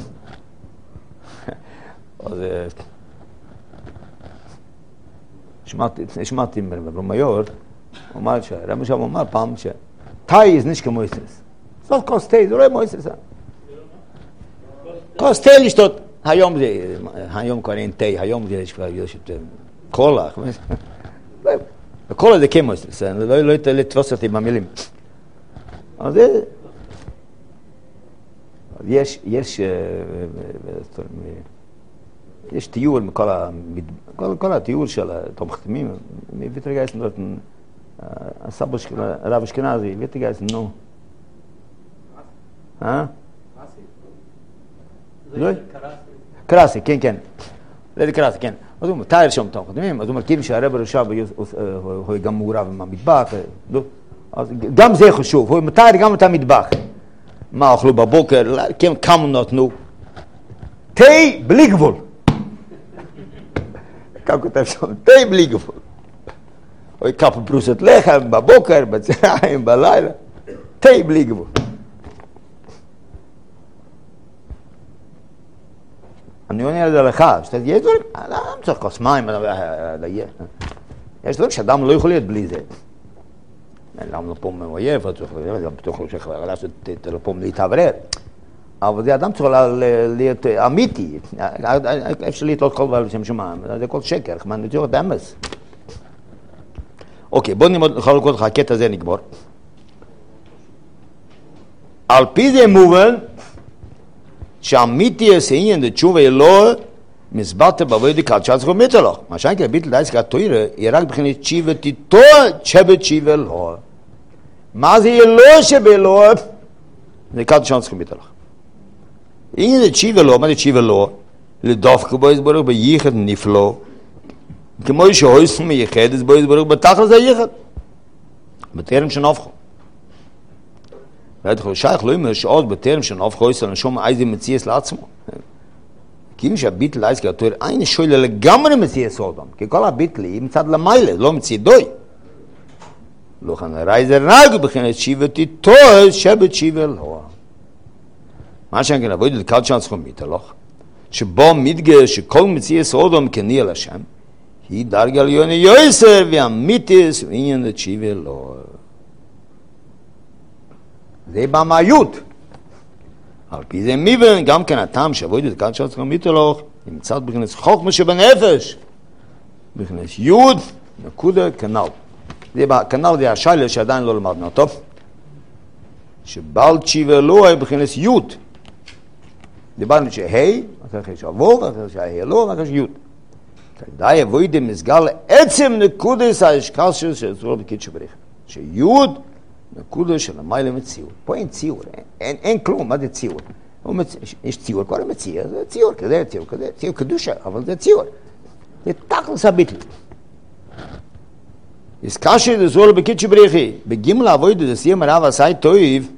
שמעתי ברמיור, הוא אמר שהרבר שרב אמר פעם שתאי זה נשכה מויסרס. זאת כוס תה, זה לא מויסרס. כוס תה לשתות. היום כבר אין תה, היום יש כבר קולה. קולה זה כן מויסרס, לא לתפוס אותי במילים. אז זה... יש תיאור כל התיאור של התומכתמים, ויתרגייס נותן, הסבא של הרב אשכנזי, ויתרגייס נו. קרסי, כן. לידי קרסי, כן. אז הוא מתאר שם תומכתמים, אז הוא מרכיב שהרב הרשב הוא גם מעורב עם המטבח, גם זה חשוב, הוא מתאר גם את המטבח. מה אוכלו בבוקר, כמה נתנו? תה בלי גבול. כך כותב שם, תה בלי גבול. או כמה פרוסת לחם בבוקר, בצהריים, בלילה. תה בלי גבול. אני עונה על זה לך, יש דברים, אדם צריך כוס מים, יש דברים שאדם לא יכול להיות בלי זה. למה לא פעם אויב, גם פתאום לעשות טלפון להתעברר. אבל זה אדם צריך להיות אמיתי, אפשר להתלות כל דבר בשם שמיים, זה כל שקר, אני צריך את אמס. אוקיי, בואו נוכל לקרוא לך, הקטע הזה נגמור. על פי זה מובן, שהאמיתי העניין לתשובה אלוה, מסברת בעבודי קדשת זכות מיתולוך. מה שאני ביטל דייסק התוירה, היא רק בכלל תשיבה תיתו, תשבת שיבה אלוה. מה זה אלוה שבאלוה? זה קדשת זכות מיתולוך. עניין לתשיבה אלוה, מה זה תשיבה אלוה? לדווקא בו יסבורך בייחד נפלא, כמו שהויסו מייחד, אז בו יסבורך בתחל זה ייחד. בטרם שנופכו. ואתה שייך לא אומר שעוד בטרם שנופכו יסו לנשום איזה מציאס לעצמו. כי אם שהביטל אייסקי התואר אין שוילה לגמרי מציאס אודם, כי כל הביטל היא מצד למיילה, לא מצידוי. לא כאן הרייזה רק בכנת שיבתי תואר שבת שיבה אלוה. מה שאני כאן עבוד לקד שאנחנו צריכים מיתלוך, שבו מתגר שכל מציאס אודם כני על השם, היא דרגה ליוני יויסר והמיתיס ועניין לתשיבה אלוה. זה במאיות. על פי זה מיבן, גם כן הטעם שעבוד את כאן שאנחנו מיתולוך, נמצאת בכנס חוכמה שבנפש, בכנס יוד, נקודה, כנל. כנל זה השיילה שעדיין לא למדנו אותו, שבעל תשיבה אלוה בכנס יוד. דיברנו שהי, אחרי שעבור, אחרי שהי אלוה, אחרי שיוד. כדאי עבוד מסגר לעצם נקודס האשקל של צורו בקידשו בריך. שיוד, נקודה של המיילה מציאות. פה אין ציור, אין כלום, מה זה ציור? יש ציור, כבר מציע, זה ציור, כזה ציור, כזה ציור קדושה, אבל זה ציור. זה תכלס הביטל. הזכרתי את זה בקידשו בריחי, בגימל עבוד את סיים הרב עשי טויב,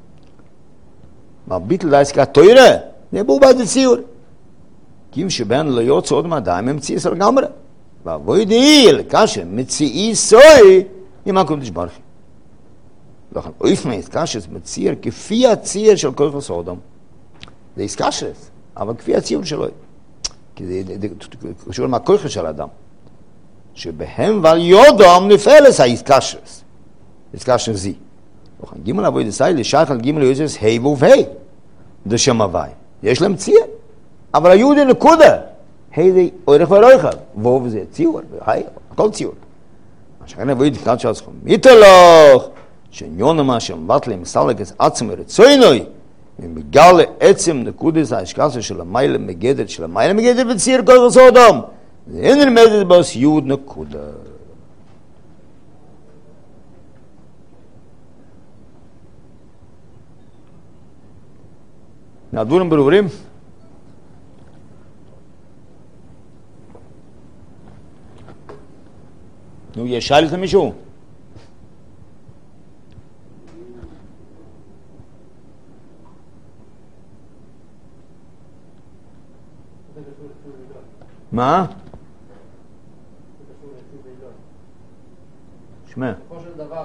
בביטל זה עסקה תוירה, זה בוא בעד ציור. כי אם שבין לא יוצא עוד מדעים, הם מציע סל גמרי. ועבוד איל, כאשר מציעי סוי, עם הקודש ברכי. לכן, אויף מהעסקשס מציר כפי הציר של כוח הסעודם. זה עסקשס, אבל כפי הציר שלו. כי זה קשור מהכוח של האדם. שבהם ועל יודום נפלס העסקשס. עסקשס זי. לכן, גימל אבוי דסאי לשייך על גימל יוסס ה' ובה' דשם הווי. יש להם ציר. אבל היהודי נקודה. ה' זה אורך ואורך. וו זה ציור. הכל ציור. מה שכן אבוי דקת של הסכום. מיתולוך. שעניון מה שמבטל מסלקס עצם רצוינוי, ומגל לעצם נקודס ההשקסה של המיילה מגדת, של המיילה מגדת בציר כל רצו אדם. זה אין נלמדת בס יוד נקודה. הדברים ברורים? נו, יש שאל לכם מישהו? מה? שמע. בסופו של דבר,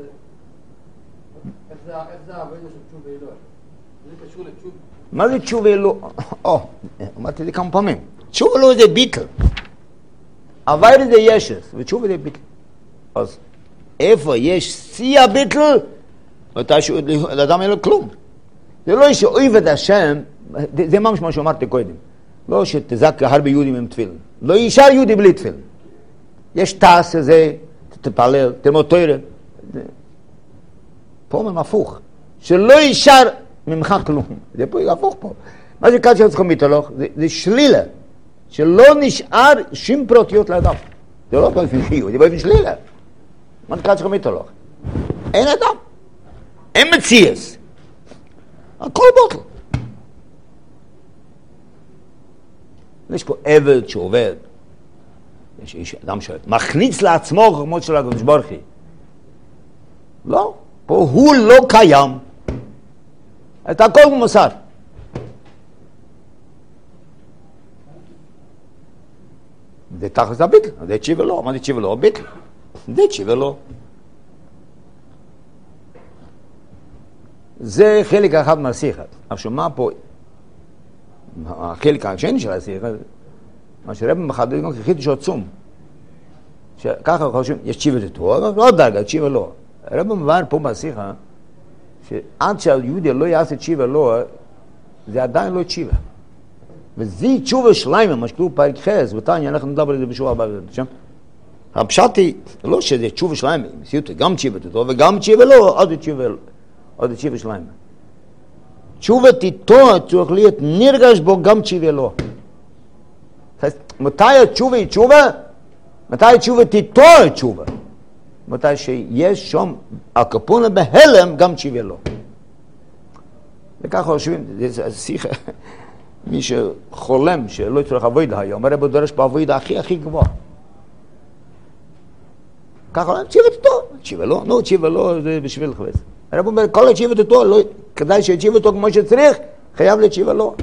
איך זה העבודה של תשובה אלוה? זה קשור לתשובה. מה זה תשובה אלוה? אמרתי את זה כמה פעמים. תשובה אלוה זה ביטל. עבר זה ישס, ותשובה זה ביטל. אז איפה יש שיא הביטל? לאדם אין לו כלום. זה לא שאויב את השם, זה ממש מה שאמרתי קודם. לא שתזק הרבה יהודים עם תפילין. לא יישאר יהודי בלי תפילין. יש תעש הזה, תפלל, תלמוד תורה. פה אומרים הפוך. שלא יישאר ממך כלום. זה פה הפוך פה. מה זה קדשת זכות מיתולוך? זה שלילה. שלא נשאר שום פרטיות לאדם. זה לא באופן חיוב, זה באופן שלילה. מה זה קדשת זכות מיתולוך? אין אדם. אין מציאס. הכל בוטל. יש פה עבד שעובד, יש אדם שמכניס לעצמו חוכמות של הקדוש ברוך הוא. לא, פה הוא לא קיים. את הכל הוא מסר. זה תכלס הביטל, זה תשיבה לו, מה זה תשיבה לו? ביטל. זה תשיבה לו. זה חלק אחד מהשיחה. אבל שומע פה, החלק השני של השיחה, מה שרב מחדד גם כחידוש עצום. שככה חושבים, יש תשיבה תתורה, לא דרגה, תשיבה לא. הרב מבאר פה בשיחה, שעד שהיהודי לא יעשה תשיבה לא, זה עדיין לא תשיבה. וזה תשובה שלמה, מה שכתוב פרק חס, ותניא, אנחנו נדבר על זה בשבוע הבא. הפשט היא, לא שזה תשובה שלמה, גם תשיבה תתורה וגם תשיבה לא, עוד תשיבה שלמה. תשובה תתורה צריך להיות נרגש בו גם תשיבה לא. מתי התשובה היא תשובה? מתי תשובה תתורה תשובה? מתי שיש שם הקפונה בהלם גם תשיבה לא. וככה חושבים, זה שיחה, מי שחולם שלא יצטרך עבודה היום, הרב דורש בעבודה הכי גבוה. ככה חולם, תשיבה תתורה, תשיבה לא, נו, תשיבה לא, זה בשביל חבס. הרב אומר, כל התשיבה תתורה, כדאי שתשיבה תתורה כמו שצריך, חייב לתשיבה לא.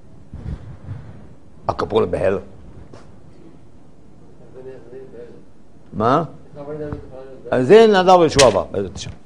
הקפונה בהלם. מה? אז זה נדבר בשבוע הבא, בעזרת השם.